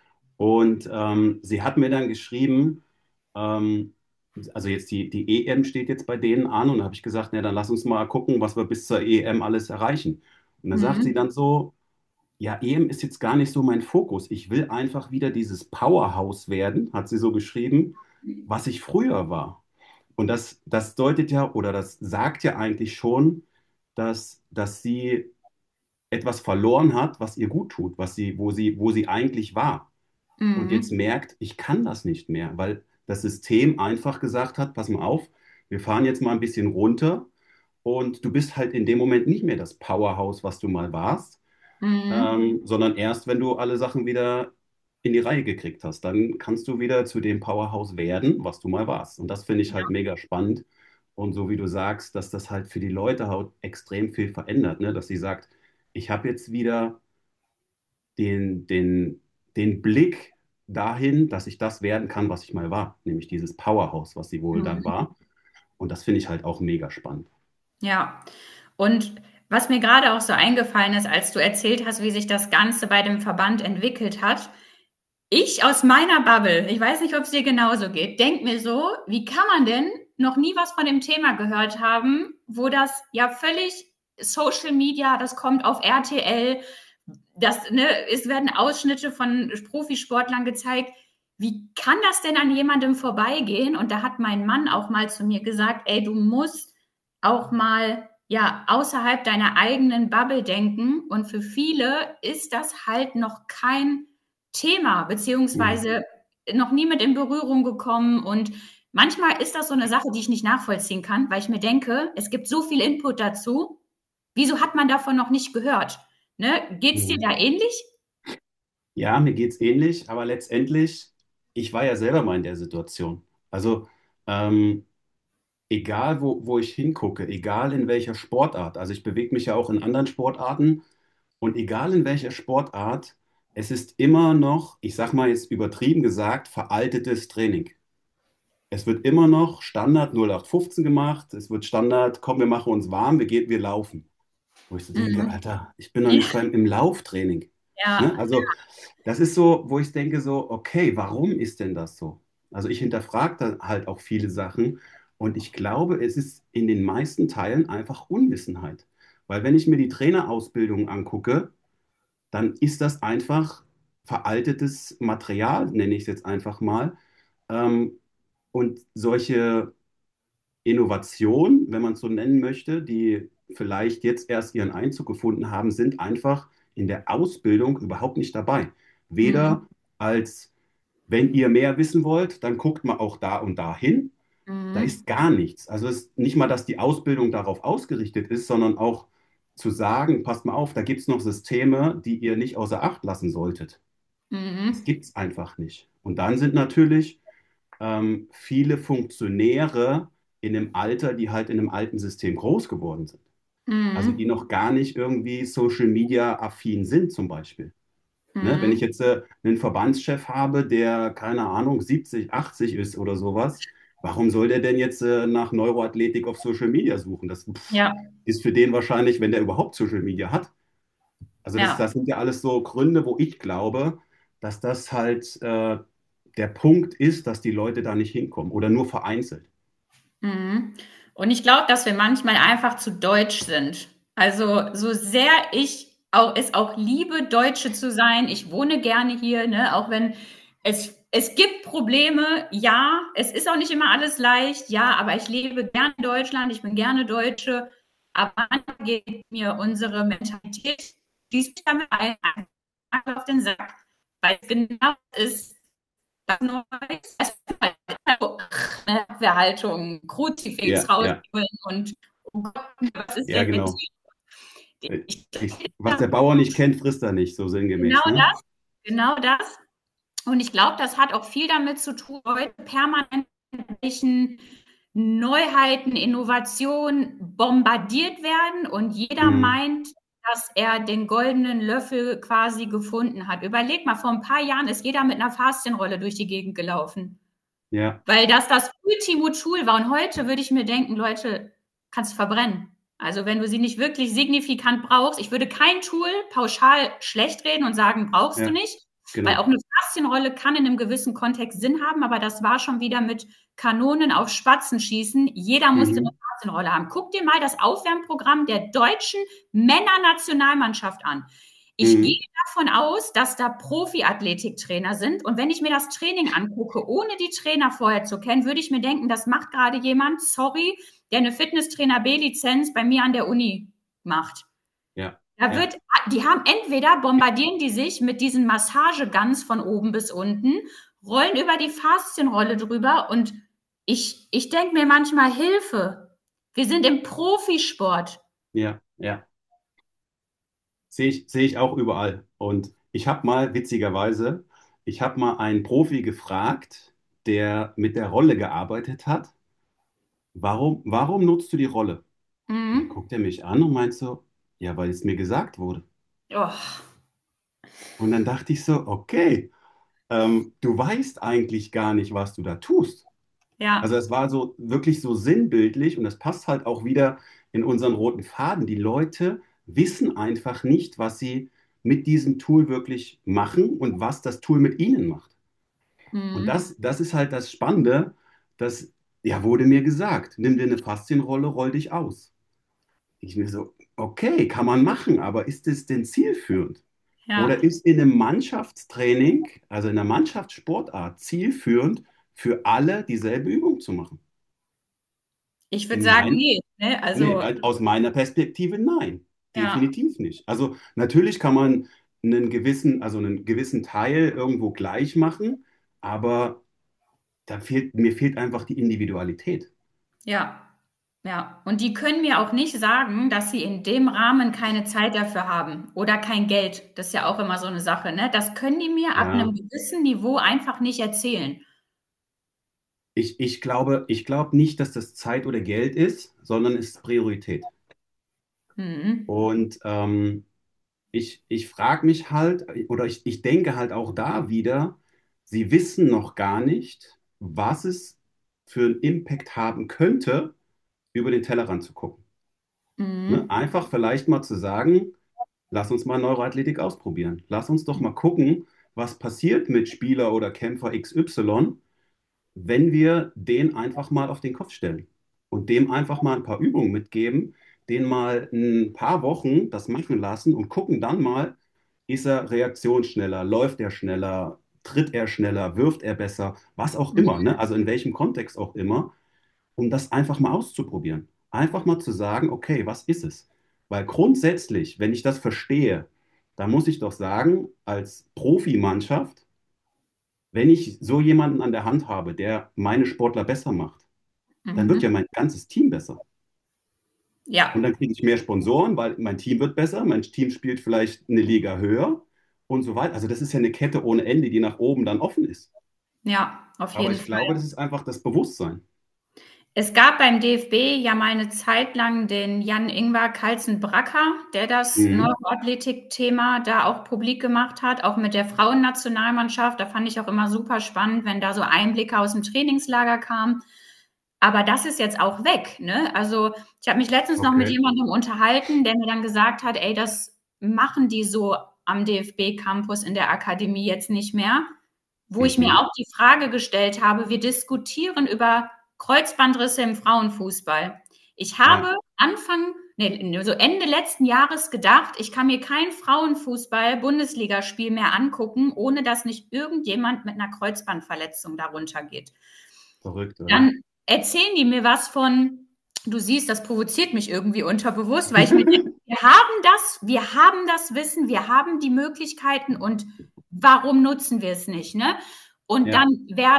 Und sie hat mir dann geschrieben, ähm, also jetzt die EM steht jetzt bei denen an und da habe ich gesagt, na dann lass uns mal gucken, was wir bis zur EM alles erreichen. Und dann sagt sie Mhm. dann so, ja, EM ist jetzt gar nicht so mein Fokus. Ich will einfach wieder dieses Powerhouse werden, hat sie so geschrieben, was ich früher war. Und das deutet ja oder das sagt ja eigentlich schon, dass sie etwas verloren hat, was ihr gut tut, wo sie eigentlich war. Und jetzt Mhm. merkt, ich kann das nicht mehr, weil das System einfach gesagt hat, pass mal auf, wir fahren jetzt mal ein bisschen runter und du bist halt in dem Moment nicht mehr das Powerhouse, was du mal warst, Mhm. sondern erst, wenn du alle Sachen wieder in die Reihe gekriegt hast, dann kannst du wieder zu dem Powerhouse werden, was du mal warst. Und das finde ich halt mega spannend. Und so wie du sagst, dass das halt für die Leute halt extrem viel verändert, ne? Dass sie sagt, ich habe jetzt wieder den, den, den Blick dahin, dass ich das werden kann, was ich mal war, nämlich dieses Powerhouse, was sie wohl dann Mhm. war. Und das finde ich halt auch mega spannend. Ja. Und was mir gerade auch so eingefallen ist, als du erzählt hast, wie sich das Ganze bei dem Verband entwickelt hat, ich aus meiner Bubble, ich weiß nicht, ob es dir genauso geht, denke mir so, wie kann man denn noch nie was von dem Thema gehört haben, wo das ja völlig Social Media, das kommt auf RTL, es werden Ausschnitte von Profisportlern gezeigt. Wie kann das denn an jemandem vorbeigehen? Und da hat mein Mann auch mal zu mir gesagt, ey, du musst auch mal ja außerhalb deiner eigenen Bubble denken. Und für viele ist das halt noch kein Thema, Mhm. beziehungsweise noch nie mit in Berührung gekommen. Und manchmal ist das so eine Sache, die ich nicht nachvollziehen kann, weil ich mir denke, es gibt so viel Input dazu. Wieso hat man davon noch nicht gehört? Ne? Geht es dir Mhm. da ähnlich? Ja, mir geht's ähnlich, aber letztendlich, ich war ja selber mal in der Situation. Also, ähm, egal wo ich hingucke, egal in welcher Sportart, also ich bewege mich ja auch in anderen Sportarten und egal in welcher Sportart, es ist immer noch, ich sag mal jetzt übertrieben gesagt, veraltetes Training. Es wird immer noch Standard 0815 gemacht, es wird Standard, komm, wir machen uns warm, wir laufen. Wo ich so denke, Mhm. Alter, ich bin noch nicht im Lauftraining. Ne? Ja. Also das ist so, wo ich denke so, okay, warum ist denn das so? Also ich hinterfrage da halt auch viele Sachen und ich glaube, es ist in den meisten Teilen einfach Unwissenheit. Weil wenn ich mir die Trainerausbildung angucke, dann ist das einfach veraltetes Material, nenne ich es jetzt einfach mal. Ähm, und solche Innovationen, wenn man es so nennen möchte, die vielleicht jetzt erst ihren Einzug gefunden haben, sind einfach in der Ausbildung überhaupt nicht dabei. Mhm. Weder als, wenn ihr mehr wissen wollt, dann guckt mal auch da und da hin. Da Mhm. ist gar nichts. Also es ist nicht mal, dass die Ausbildung darauf ausgerichtet ist, sondern auch zu sagen, passt mal auf, da gibt es noch Systeme, die ihr nicht außer Acht lassen solltet. Das Mhm. gibt es einfach nicht. Und dann sind natürlich viele Funktionäre in einem Alter, die halt in einem alten System groß geworden sind. Also die Mhm. noch gar nicht irgendwie Social Media affin sind zum Beispiel. Ne? Wenn ich Mhm. jetzt einen Verbandschef habe, der, keine Ahnung, 70, 80 ist oder sowas, warum soll der denn jetzt nach Neuroathletik auf Social Media suchen? Das Ja, ist für den wahrscheinlich, wenn der überhaupt Social Media hat. Also ja. das sind ja alles so Gründe, wo ich glaube, dass das halt der Punkt ist, dass die Leute da nicht hinkommen oder nur vereinzelt. Mhm. Und ich glaube, dass wir manchmal einfach zu deutsch sind. Also, so sehr ich es auch liebe, Deutsche zu sein, ich wohne gerne hier, ne, auch wenn es gibt Probleme, ja, es ist auch nicht immer alles leicht, ja, aber ich lebe gerne in Deutschland, ich bin gerne Deutsche, aber manchmal geht mir unsere Mentalität schließt damit einfach auf den Sack, weil es genau ist, was Neues. Abwehrhaltung, Kruzifix Ja, ja, rausholen und oh Gott, was ist ja, denn mit genau. dir? Was der Bauer nicht kennt, frisst er nicht, so Genau sinngemäß, ne? das, genau das. Und ich glaube, das hat auch viel damit zu tun, heute permanent mit welchen Neuheiten, Innovationen bombardiert werden und jeder Mhm. meint, dass er den goldenen Löffel quasi gefunden hat. Überleg mal, vor ein paar Jahren ist jeder mit einer Faszienrolle durch die Gegend gelaufen. Ja, Weil das Ultimo-Tool war. Und heute würde ich mir denken, Leute, kannst du verbrennen. Also wenn du sie nicht wirklich signifikant brauchst, ich würde kein Tool pauschal schlecht reden und sagen, brauchst du ja, nicht, weil genau. auch eine Faszienrolle kann in einem gewissen Kontext Sinn haben, aber das war schon wieder mit Kanonen auf Spatzen schießen. Jeder musste eine Mhm. Faszienrolle haben. Guck dir mal das Aufwärmprogramm der deutschen Männernationalmannschaft an. Ich gehe Mhm. davon aus, dass da Profi-Athletiktrainer sind. Und wenn ich mir das Training angucke, ohne die Trainer vorher zu kennen, würde ich mir denken, das macht gerade jemand, sorry, der eine Fitnesstrainer B-Lizenz bei mir an der Uni macht. Ja, Da ja. wird, die haben entweder bombardieren die sich mit diesen Massageguns von oben bis unten, rollen über die Faszienrolle drüber und ich denke mir manchmal Hilfe. Wir sind im Profisport. Ja, ja. Sehe ich auch überall. Und ich habe mal, witzigerweise, ich habe mal einen Profi gefragt, der mit der Rolle gearbeitet hat. Warum nutzt du die Rolle? Und dann Mhm. guckt er mich an und meint so, ja, weil es mir gesagt wurde. Oh, Und dann dachte ich so, okay, du weißt eigentlich gar nicht, was du da tust. Also ja. es war so wirklich so sinnbildlich und das passt halt auch wieder in unseren roten Faden. Die Leute wissen einfach nicht, was sie mit diesem Tool wirklich machen und was das Tool mit ihnen macht. Und Mhm. das ist halt das Spannende, das ja, wurde mir gesagt, nimm dir eine Faszienrolle, roll dich aus. Ich mir so, okay, kann man machen, aber ist es denn zielführend? Oder Ja. ist in einem Mannschaftstraining, also in einer Mannschaftssportart, zielführend für alle dieselbe Übung zu machen? Ich würde In sagen, mein, nee, ne? Nee, Also, aus meiner Perspektive nein, ja, definitiv nicht. Also natürlich kann man einen gewissen Teil irgendwo gleich machen, aber mir fehlt einfach die Individualität. ja, ja. Und die können mir auch nicht sagen, dass sie in dem Rahmen keine Zeit dafür haben oder kein Geld. Das ist ja auch immer so eine Sache, ne? Das können die mir ab einem Ja, gewissen Niveau einfach nicht erzählen. ich glaube nicht, dass das Zeit oder Geld ist, sondern es ist Priorität. Mhm. Und ich frage mich halt, oder ich denke halt auch da wieder, sie wissen noch gar nicht, was es für einen Impact haben könnte, über den Tellerrand zu gucken. Ne? Mhm. Einfach vielleicht mal zu sagen, lass uns mal Neuroathletik ausprobieren. Lass uns doch mal gucken, was passiert mit Spieler oder Kämpfer XY, wenn wir den einfach mal auf den Kopf stellen und dem einfach mal ein paar Übungen mitgeben, den mal ein paar Wochen das machen lassen und gucken dann mal, ist er reaktionsschneller, läuft er schneller, tritt er schneller, wirft er besser, was auch immer, Mhm. ne? Also in welchem Kontext auch immer, um das einfach mal auszuprobieren. Einfach mal zu sagen, okay, was ist es? Weil grundsätzlich, wenn ich das verstehe, dann muss ich doch sagen, als Profimannschaft, wenn ich so jemanden an der Hand habe, der meine Sportler besser macht, dann wird ja Mhm. mein ganzes Team besser. Und Ja, dann kriege ich mehr Sponsoren, weil mein Team wird besser, mein Team spielt vielleicht eine Liga höher und so weiter. Also das ist ja eine Kette ohne Ende, die nach oben dann offen ist. ja, auf Aber jeden ich glaube, Fall. das ist einfach das Bewusstsein. Es gab beim DFB ja mal eine Zeit lang den Jan-Ingwer Kalsen-Bracker, der das Mhm. Neuroathletik-Thema da auch publik gemacht hat, auch mit der Frauennationalmannschaft. Da fand ich auch immer super spannend, wenn da so Einblicke aus dem Trainingslager kamen. Aber das ist jetzt auch weg, ne? Also, ich habe mich letztens noch mit Okay. jemandem unterhalten, der mir dann gesagt hat: „Ey, das machen die so am DFB-Campus in der Akademie jetzt nicht mehr.“ Wo ich mir Mhm. auch die Frage gestellt habe, wir diskutieren über Kreuzbandrisse im Frauenfußball. Ich Ja. habe so Ende letzten Jahres gedacht, ich kann mir kein Frauenfußball-Bundesligaspiel mehr angucken, ohne dass nicht irgendjemand mit einer Kreuzbandverletzung darunter geht. Verrückt, oder? Dann erzählen die mir was von, du siehst, das provoziert mich irgendwie unterbewusst, weil ich mir denke, wir haben das Wissen, wir haben die Möglichkeiten und warum nutzen wir es nicht, ne? Und Ja. dann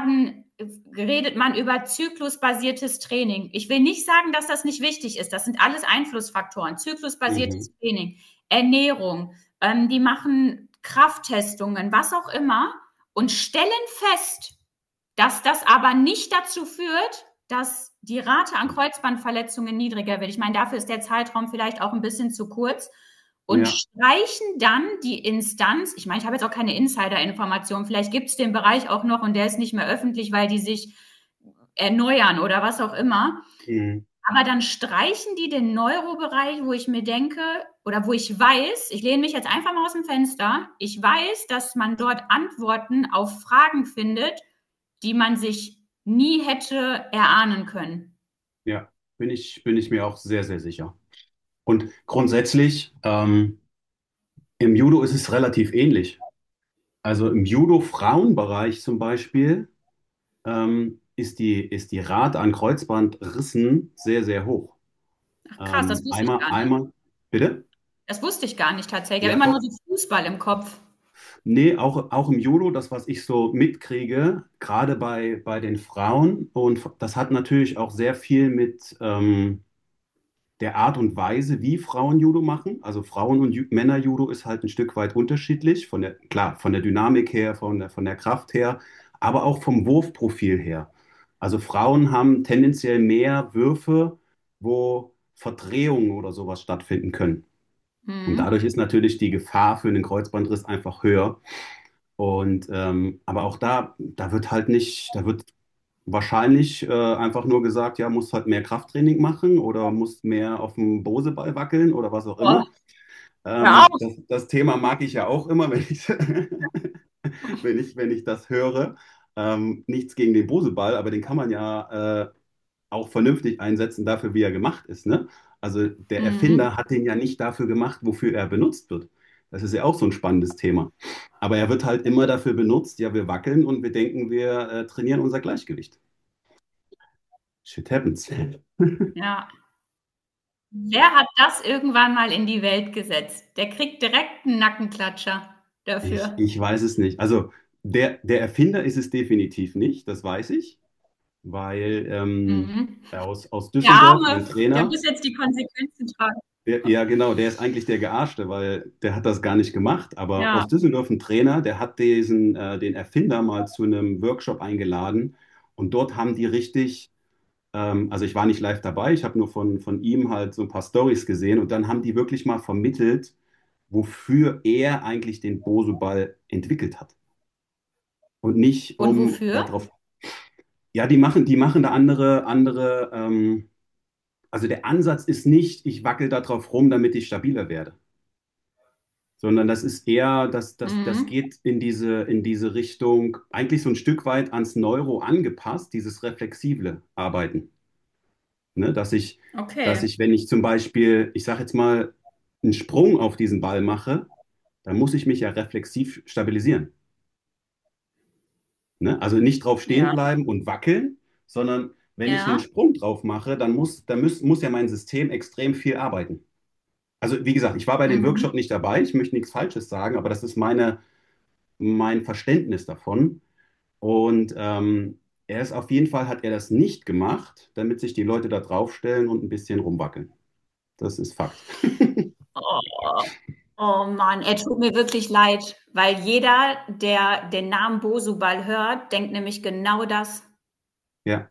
redet man über zyklusbasiertes Training. Ich will nicht sagen, dass das nicht wichtig ist. Das sind alles Einflussfaktoren. Mhm. Zyklusbasiertes Training, Ernährung, die machen Krafttestungen, was auch immer und stellen fest, dass das aber nicht dazu führt, dass die Rate an Kreuzbandverletzungen niedriger wird. Ich meine, dafür ist der Zeitraum vielleicht auch ein bisschen zu kurz. Und Ja. streichen dann die Instanz, ich meine, ich habe jetzt auch keine Insider-Information, vielleicht gibt es den Bereich auch noch und der ist nicht mehr öffentlich, weil die sich erneuern oder was auch immer. Mhm. Aber dann streichen die den Neurobereich, wo ich mir denke, oder wo ich weiß, ich lehne mich jetzt einfach mal aus dem Fenster, ich weiß, dass man dort Antworten auf Fragen findet, die man sich nie hätte erahnen können. Ja. Bin ich mir auch sehr, sehr sicher. Und grundsätzlich, Im Judo ist es relativ ähnlich. Also im Judo-Frauenbereich zum Beispiel ist die Rate an Kreuzbandrissen sehr, sehr hoch. Ach krass, das wusste ich gar nicht. Bitte? Das wusste ich gar nicht tatsächlich. Ich Ja, habe immer nur doch. so Fußball im Kopf. Nee, auch im Judo, das, was ich so mitkriege, gerade bei den Frauen. Und das hat natürlich auch sehr viel mit der Art und Weise, wie Frauen Judo machen. Also Frauen- und Männer-Judo ist halt ein Stück weit unterschiedlich, klar, von der Dynamik her, von der Kraft her, aber auch vom Wurfprofil her. Also Frauen haben tendenziell mehr Würfe, wo Verdrehungen oder sowas stattfinden können. Und Mhm. dadurch ist natürlich die Gefahr für einen Kreuzbandriss einfach höher. Und aber auch da wird halt nicht, da wird wahrscheinlich einfach nur gesagt, ja, muss halt mehr Krafttraining machen oder muss mehr auf dem Boseball wackeln oder was auch Boah, immer. hör auf. Das Thema mag ich ja auch immer, wenn ich das höre. Nichts gegen den Boseball, aber den kann man ja auch vernünftig einsetzen dafür, wie er gemacht ist, ne? Also der Mhm. Erfinder hat den ja nicht dafür gemacht, wofür er benutzt wird. Das ist ja auch so ein spannendes Thema. Aber er wird halt immer dafür benutzt, ja, wir wackeln und wir denken, wir trainieren unser Gleichgewicht. Shit happens. Ja. Wer hat das irgendwann mal in die Welt gesetzt? Der kriegt direkt einen Nackenklatscher Ich, dafür. ich weiß es nicht. Also der Erfinder ist es definitiv nicht, das weiß ich, weil Mhm. aus Der Düsseldorf, Arme, ein der Trainer, muss jetzt die Konsequenzen tragen. ja, genau, der ist eigentlich der Gearschte, weil der hat das gar nicht gemacht. Aber Ja, aus Düsseldorf ein Trainer, der hat den Erfinder mal zu einem Workshop eingeladen und dort haben die richtig, also ich war nicht live dabei, ich habe nur von ihm halt so ein paar Stories gesehen und dann haben die wirklich mal vermittelt, wofür er eigentlich den Bose-Ball entwickelt hat. Und nicht und um wofür? darauf, ja, die machen da andere, also der Ansatz ist nicht, ich wackel da drauf rum, damit ich stabiler werde. Sondern das ist eher, das Mhm. geht in diese Richtung, eigentlich so ein Stück weit ans Neuro angepasst, dieses reflexible Arbeiten. Ne? Dass Okay, ich, wenn ich zum Beispiel, ich sage jetzt mal, einen Sprung auf diesen Ball mache, dann muss ich mich ja reflexiv stabilisieren. Ne? Also nicht drauf stehen ja, bleiben und wackeln, sondern wenn ich einen ja, Sprung drauf mache, dann muss ja mein System extrem viel arbeiten. Also wie gesagt, ich war bei dem mhm. Workshop nicht dabei, ich möchte nichts Falsches sagen, aber das ist mein Verständnis davon. Und auf jeden Fall hat er das nicht gemacht, damit sich die Leute da draufstellen und ein bisschen rumwackeln. Das ist Fakt. Oh, oh Mann, er tut mir wirklich leid, weil jeder, der den Namen Bosubal hört, denkt nämlich genau das. Ja,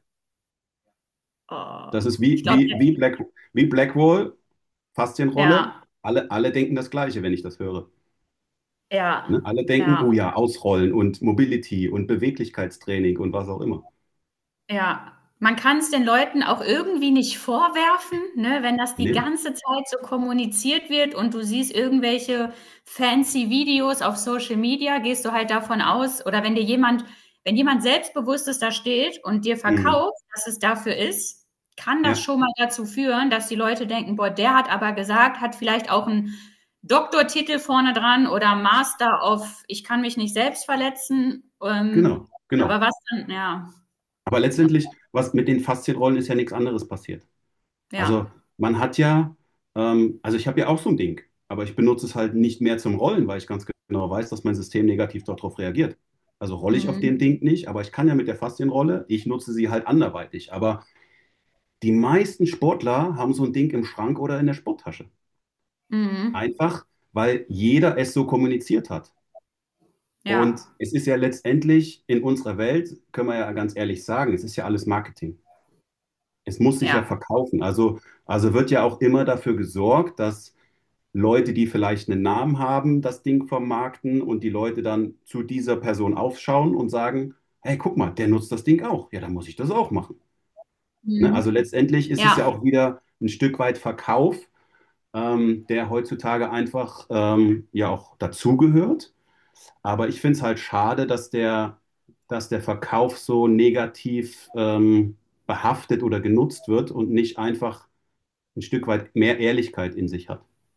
Oh, das ist ich wie, glaube, wie Blackwall, Faszienrolle. ja, Alle denken das Gleiche, wenn ich das höre. ja, Ne? Alle denken, oh ja. ja, Ausrollen und Mobility und Beweglichkeitstraining und was auch immer. Ja, man kann es den Leuten auch irgendwie nicht vorwerfen, ne, wenn das die Nee, ganze Zeit so kommuniziert wird und du siehst irgendwelche fancy Videos auf Social Media, gehst du halt davon aus oder wenn jemand Selbstbewusstes da steht und dir mhm. verkauft, dass es dafür ist, kann das Ja, schon mal dazu führen, dass die Leute denken: „Boah, der hat aber gesagt“, hat vielleicht auch einen Doktortitel vorne dran oder Master of „Ich kann mich nicht selbst verletzen“, genau, aber genau. was dann ja, Aber letztendlich, was mit den Faszienrollen ist ja nichts anderes passiert. ja. Also man hat ja, also ich habe ja auch so ein Ding, aber ich benutze es halt nicht mehr zum Rollen, weil ich ganz genau weiß, dass mein System negativ darauf reagiert. Also rolle ich auf dem Mhm. Ding nicht, aber ich kann ja mit der Faszienrolle, ich nutze sie halt anderweitig. Aber die meisten Sportler haben so ein Ding im Schrank oder in der Sporttasche. Mhm. Einfach, weil jeder es so kommuniziert hat. Und Ja, es ist ja letztendlich in unserer Welt, können wir ja ganz ehrlich sagen, es ist ja alles Marketing. Es muss sich ja ja. verkaufen. Also wird ja auch immer dafür gesorgt, dass Leute, die vielleicht einen Namen haben, das Ding vermarkten und die Leute dann zu dieser Person aufschauen und sagen, hey, guck mal, der nutzt das Ding auch. Ja, dann muss ich das auch machen. Ne? Also Mhm. letztendlich ist es ja Ja, auch wieder ein Stück weit Verkauf, der heutzutage einfach ja auch dazugehört. Aber ich finde es halt schade, dass der Verkauf so negativ behaftet oder genutzt wird und nicht einfach ein Stück weit mehr Ehrlichkeit in sich hat.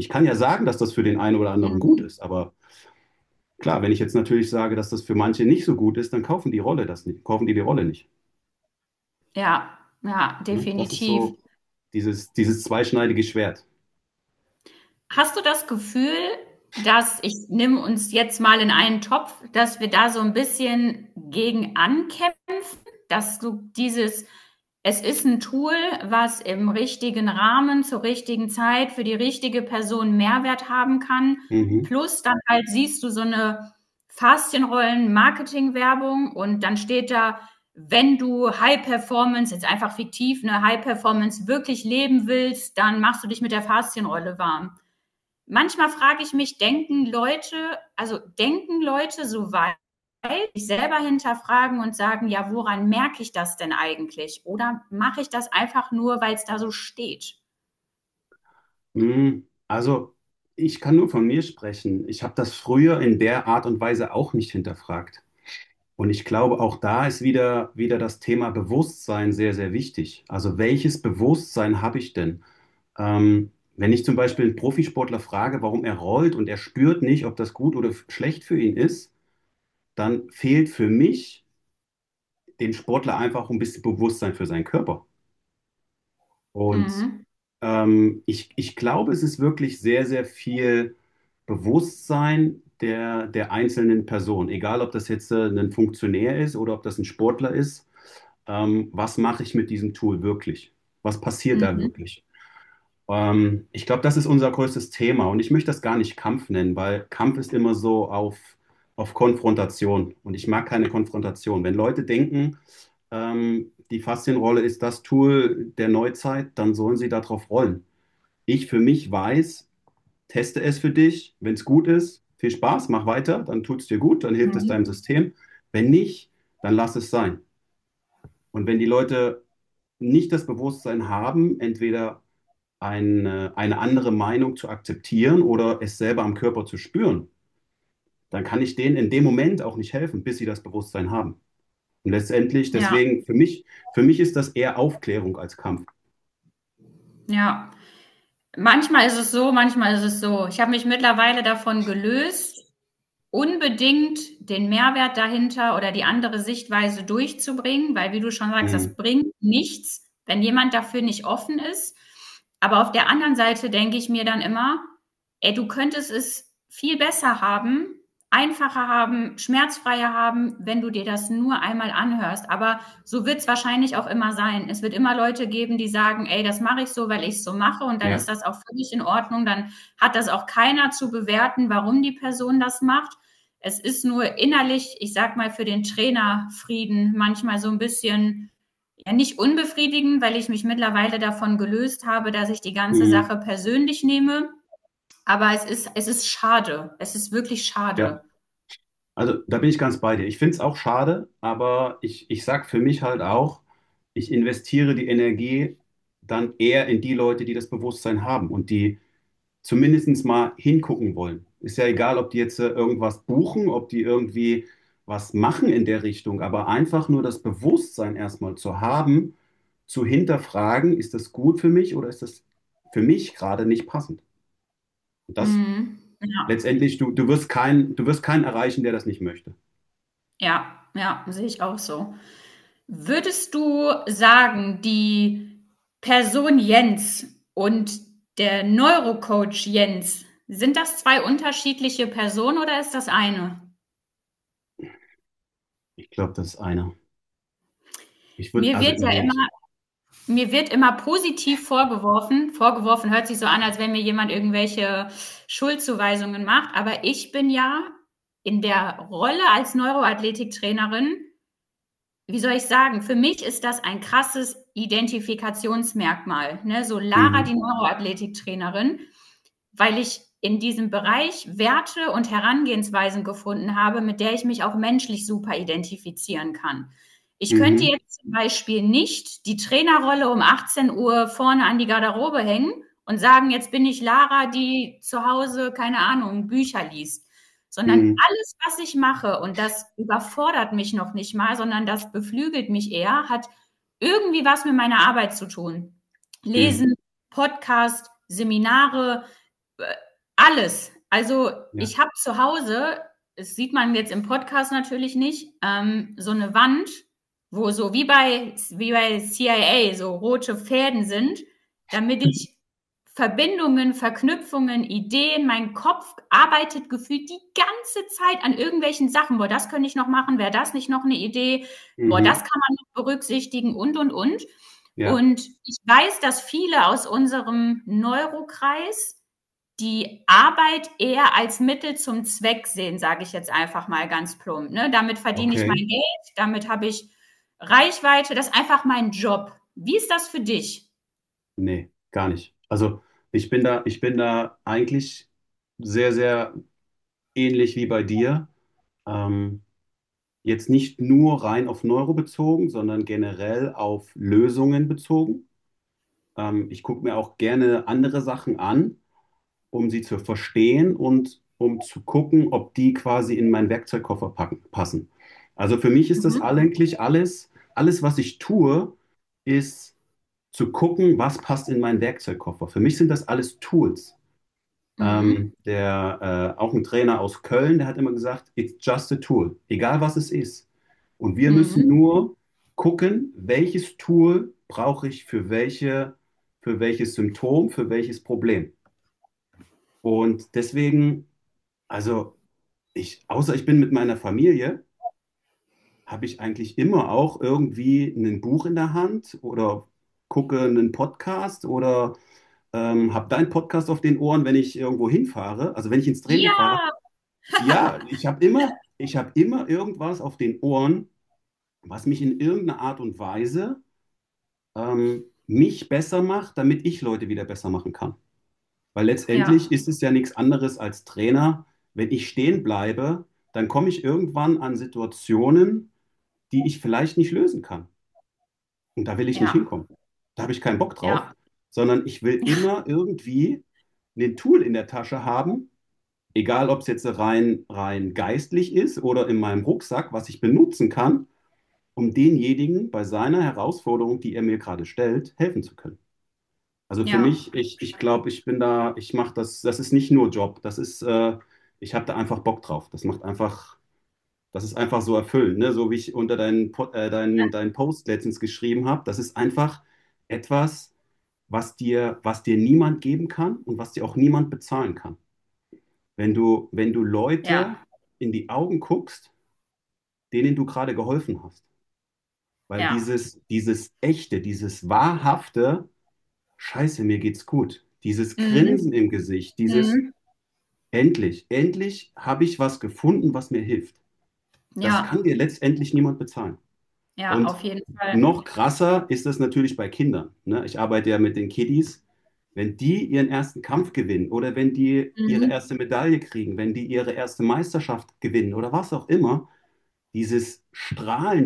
Ich kann ja sagen, dass das für den einen oder anderen gut Mhm. ist, aber klar, wenn ich jetzt natürlich sage, dass das für manche nicht so gut ist, dann kaufen die Rolle nicht. Ja, ja, Ne? Das ist definitiv. so dieses zweischneidige Schwert. Hast du das Gefühl, dass ich nehme uns jetzt mal in einen Topf, dass wir da so ein bisschen gegen ankämpfen, dass du dieses, es ist ein Tool, was im richtigen Rahmen zur richtigen Zeit für die richtige Person Mehrwert haben kann, Mhm. plus dann halt siehst du so eine Faszienrollen-Marketing-Werbung und dann steht da, wenn du High Performance, jetzt einfach fiktiv, eine High Performance wirklich leben willst, dann machst du dich mit der Faszienrolle warm. Manchmal frage ich mich, denken Leute so weit, sich selber hinterfragen und sagen, ja, woran merke ich das denn eigentlich? Oder mache ich das einfach nur, weil es da so steht? Also, ich kann nur von mir sprechen. Ich habe das früher in der Art und Weise auch nicht hinterfragt. Und ich glaube, auch da ist wieder das Thema Bewusstsein sehr, sehr wichtig. Also, welches Bewusstsein habe ich denn? Wenn ich zum Beispiel einen Profisportler frage, warum er rollt und er spürt nicht, ob das gut oder schlecht für ihn ist, dann fehlt für mich dem Sportler einfach ein bisschen Bewusstsein für seinen Körper. Und Mhm. ich glaube, es ist wirklich sehr, sehr viel Bewusstsein der einzelnen Person, egal ob das jetzt ein Funktionär ist oder ob das ein Sportler ist. Was mache ich mit diesem Tool wirklich? Was passiert da Mhm. wirklich? Ich glaube, das ist unser größtes Thema und ich möchte das gar nicht Kampf nennen, weil Kampf ist immer so auf Konfrontation und ich mag keine Konfrontation. Wenn Leute denken, die Faszienrolle ist das Tool der Neuzeit, dann sollen sie darauf rollen. Ich für mich weiß, teste es für dich. Wenn es gut ist, viel Spaß, mach weiter, dann tut es dir gut, dann hilft es deinem Mhm. System. Wenn nicht, dann lass es sein. Und wenn die Leute nicht das Bewusstsein haben, entweder eine andere Meinung zu akzeptieren oder es selber am Körper zu spüren, dann kann ich denen in dem Moment auch nicht helfen, bis sie das Bewusstsein haben. Und letztendlich, Ja, deswegen, für mich ist das eher Aufklärung als Kampf. ja. Manchmal ist es so, manchmal ist es so. Ich habe mich mittlerweile davon gelöst, unbedingt den Mehrwert dahinter oder die andere Sichtweise durchzubringen, weil wie du schon sagst, das Mhm. bringt nichts, wenn jemand dafür nicht offen ist. Aber auf der anderen Seite denke ich mir dann immer, ey, du könntest es viel besser haben, einfacher haben, schmerzfreier haben, wenn du dir das nur einmal anhörst. Aber so wird es wahrscheinlich auch immer sein. Es wird immer Leute geben, die sagen, ey, das mache ich so, weil ich es so mache und dann Ja, ist das auch völlig in Ordnung. Dann hat das auch keiner zu bewerten, warum die Person das macht. Es ist nur innerlich, ich sag mal, für den Trainerfrieden manchmal so ein bisschen, ja, nicht unbefriedigend, weil ich mich mittlerweile davon gelöst habe, dass ich die ganze mhm. Sache persönlich nehme. Aber es ist schade. Es ist wirklich Ja. schade. Also da bin ich ganz bei dir. Ich finde es auch schade, aber ich sage für mich halt auch, ich investiere die Energie dann eher in die Leute, die das Bewusstsein haben und die zumindest mal hingucken wollen. Ist ja egal, ob die jetzt irgendwas buchen, ob die irgendwie was machen in der Richtung, aber einfach nur das Bewusstsein erstmal zu haben, zu hinterfragen, ist das gut für mich oder ist das für mich gerade nicht passend? Und das Mhm. Ja, letztendlich, du wirst keinen erreichen, der das nicht möchte. ja, ja, sehe ich auch so. Würdest du sagen, die Person Jens und der Neurocoach Jens, sind das zwei unterschiedliche Personen oder ist das eine? Ich glaube, das ist einer. Ich würde, Mir also wird ja nee, immer Mir wird immer positiv vorgeworfen hört sich so an, als wenn mir jemand irgendwelche Schuldzuweisungen macht, aber ich bin ja in der Rolle als Neuroathletiktrainerin, wie soll ich sagen, für mich ist das ein krasses Identifikationsmerkmal, ne? So Lara, mhm, die Neuroathletiktrainerin, weil ich in diesem Bereich Werte und Herangehensweisen gefunden habe, mit der ich mich auch menschlich super identifizieren kann. Ich könnte mhm, jetzt zum Beispiel nicht die Trainerrolle um 18 Uhr vorne an die Garderobe hängen und sagen, jetzt bin ich Lara, die zu Hause, keine Ahnung, Bücher liest, sondern mhm, alles, was ich mache, und das überfordert mich noch nicht mal, sondern das beflügelt mich eher, hat irgendwie was mit meiner Arbeit zu tun. mhm, Lesen, Podcast, Seminare, alles. Also Ja. ich habe zu Hause, das sieht man jetzt im Podcast natürlich nicht, so eine Wand, wo so wie bei CIA so rote Fäden sind, damit ich Verbindungen, Verknüpfungen, Ideen, mein Kopf arbeitet gefühlt die ganze Zeit an irgendwelchen Sachen. Boah, das könnte ich noch machen, wäre das nicht noch eine Idee? Boah, das Mhm. kann man noch berücksichtigen und. Ja. Und ich weiß, dass viele aus unserem Neurokreis die Arbeit eher als Mittel zum Zweck sehen, sage ich jetzt einfach mal ganz plump. Ne? Damit verdiene ich Okay. mein Geld, damit habe ich Reichweite, das ist einfach mein Job. Wie ist das für dich? Nee, gar nicht. Also ich bin da eigentlich sehr, sehr ähnlich wie bei dir. Ähm, Jetzt nicht nur rein auf Neuro bezogen, sondern generell auf Lösungen bezogen. Ich gucke mir auch gerne andere Sachen an, um sie zu verstehen und um zu gucken, ob die quasi in meinen Werkzeugkoffer passen. Also für mich ist das Mhm. eigentlich alles, was ich tue, ist zu gucken, was passt in meinen Werkzeugkoffer. Für mich sind das alles Tools. Mhm. Auch ein Trainer aus Köln, der hat immer gesagt, it's just a tool, egal was es ist. Und wir müssen Mhm. nur gucken, welches Tool brauche ich für welches Symptom, für welches Problem. Und deswegen, also außer ich bin mit meiner Familie, habe ich eigentlich immer auch irgendwie ein Buch in der Hand oder gucke einen Podcast oder habe deinen Podcast auf den Ohren, wenn ich irgendwo hinfahre, also wenn ich ins Training fahre. Ja, Ja, ich habe immer irgendwas auf den Ohren, was mich in irgendeiner Art und Weise mich besser macht, damit ich Leute wieder besser machen kann. Weil letztendlich ja, ist es ja nichts anderes als Trainer. Wenn ich stehen bleibe, dann komme ich irgendwann an Situationen, die ich vielleicht nicht lösen kann. Und da will ich nicht ja, hinkommen. Da habe ich keinen Bock drauf, ja, sondern ich will immer irgendwie ein Tool in der Tasche haben, egal ob es jetzt rein geistlich ist oder in meinem Rucksack, was ich benutzen kann, um denjenigen bei seiner Herausforderung, die er mir gerade stellt, helfen zu können. Also für ja, mich, ich glaube, ich mache das ist nicht nur Job, ich habe da einfach Bock drauf. Das ist einfach so erfüllend, ne? So wie ich unter deinen Post letztens geschrieben habe. Das ist einfach etwas, was dir niemand geben kann und was dir auch niemand bezahlen kann. Wenn du Leute ja, in die Augen guckst, denen du gerade geholfen hast. Weil ja. dieses echte, dieses wahrhafte, Scheiße, mir geht's gut. Dieses Mhm. Grinsen im Gesicht, dieses Mhm. endlich habe ich was gefunden, was mir hilft. Das Ja, kann dir letztendlich niemand bezahlen. ja, Und auf jeden Fall. noch krasser ist das natürlich bei Kindern. Ne? Ich arbeite ja mit den Kiddies. Wenn die ihren ersten Kampf gewinnen oder wenn die ihre Mhm. erste Medaille kriegen, wenn die ihre erste Meisterschaft gewinnen oder was auch immer, dieses Strahlen,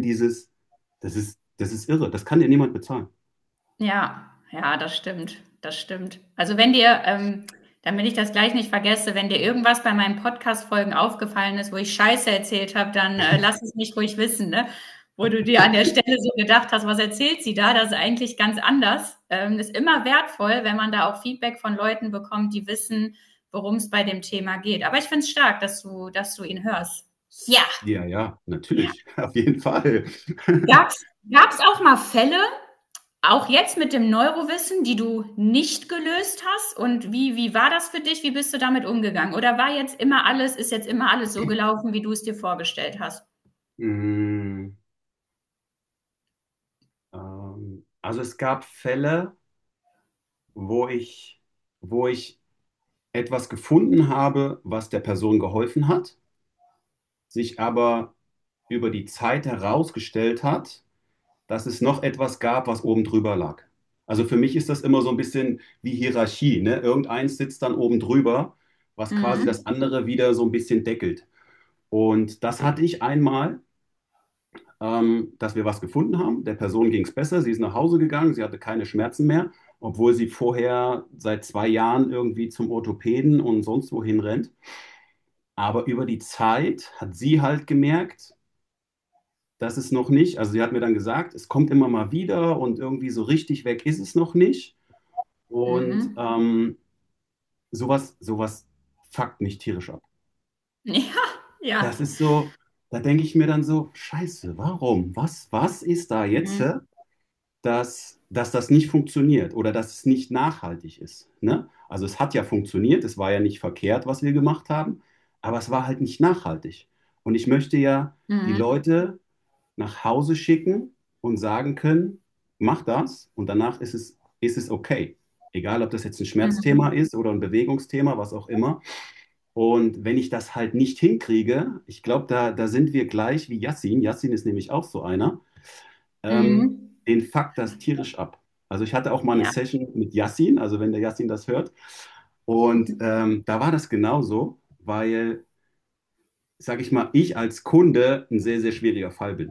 das ist irre. Das kann dir niemand bezahlen. Ja, ja, das stimmt, das stimmt. Also wenn dir, damit ich das gleich nicht vergesse, wenn dir irgendwas bei meinen Podcast-Folgen aufgefallen ist, wo ich Scheiße erzählt habe, dann lass es mich ruhig wissen, ne? Wo du dir an der Stelle so gedacht hast, was erzählt sie da? Das ist eigentlich ganz anders. Ist immer wertvoll, wenn man da auch Feedback von Leuten bekommt, die wissen, worum es bei dem Thema geht. Aber ich finde es stark, dass du ihn hörst. Ja. Ja, ja, natürlich, auf jeden Fall. Gab's auch mal Fälle, auch jetzt mit dem Neurowissen, die du nicht gelöst hast? Und wie war das für dich? Wie bist du damit umgegangen? Oder ist jetzt immer alles so gelaufen, wie du es dir vorgestellt hast? Mm, also es gab Fälle, wo wo ich etwas gefunden habe, was der Person geholfen hat, sich aber über die Zeit herausgestellt hat, dass es noch etwas gab, was oben drüber lag. Also für mich ist das immer so ein bisschen wie Hierarchie, ne? Irgendeins sitzt dann oben drüber, was quasi Mhm. das andere wieder so ein bisschen deckelt. Und das hatte ich einmal, dass wir was gefunden haben. Der Person ging es besser, sie ist nach Hause gegangen, sie hatte keine Schmerzen mehr, obwohl sie vorher seit 2 Jahren irgendwie zum Orthopäden und sonst wohin rennt. Aber über die Zeit hat sie halt gemerkt, dass es noch nicht, also sie hat mir dann gesagt, es kommt immer mal wieder und irgendwie so richtig weg ist es noch nicht. Und Mhm. sowas fuckt mich tierisch ab. Ja, Das ja. ist so, da denke ich mir dann so, Scheiße, warum? Was ist da jetzt, Mhm. dass das nicht funktioniert oder dass es nicht nachhaltig ist? Ne? Also es hat ja funktioniert, es war ja nicht verkehrt, was wir gemacht haben, aber es war halt nicht nachhaltig. Und ich möchte ja die Mhm. Leute nach Hause schicken und sagen können, mach das und danach ist es okay. Egal, ob das jetzt ein Schmerzthema Mhm. ist oder ein Bewegungsthema, was auch immer. Und wenn ich das halt nicht hinkriege, ich glaube, da sind wir gleich wie Yassin. Yassin ist nämlich auch so einer. Mhm. Den fuckt das tierisch ab. Also ich hatte auch mal eine Ja. Session mit Yassin, also wenn der Yassin das hört. Und da war das genauso, weil, sage ich mal, ich als Kunde ein sehr, sehr schwieriger Fall bin.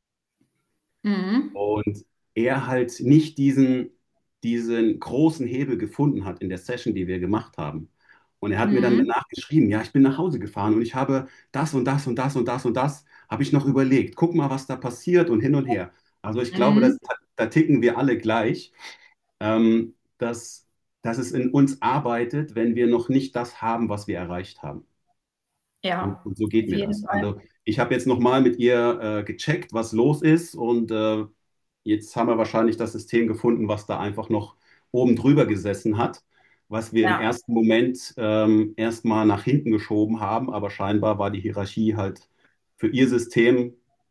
Mhm. Und er halt nicht diesen großen Hebel gefunden hat in der Session, die wir gemacht haben. Und er hat mir dann Mhm. danach geschrieben, ja, ich bin nach Hause gefahren und ich habe das und das und das und das und das, habe ich noch überlegt. Guck mal, was da passiert und hin und her. Also ich glaube, Mhm. da ticken wir alle gleich, ähm, dass, dass es in uns arbeitet, wenn wir noch nicht das haben, was wir erreicht haben. Ja, Und so geht auf mir jeden das. Fall. Also ich habe jetzt nochmal mit ihr gecheckt, was los ist und jetzt haben wir wahrscheinlich das System gefunden, was da einfach noch oben drüber gesessen hat, was wir im Ja. ersten Moment erstmal nach hinten geschoben haben, aber scheinbar war die Hierarchie halt für ihr System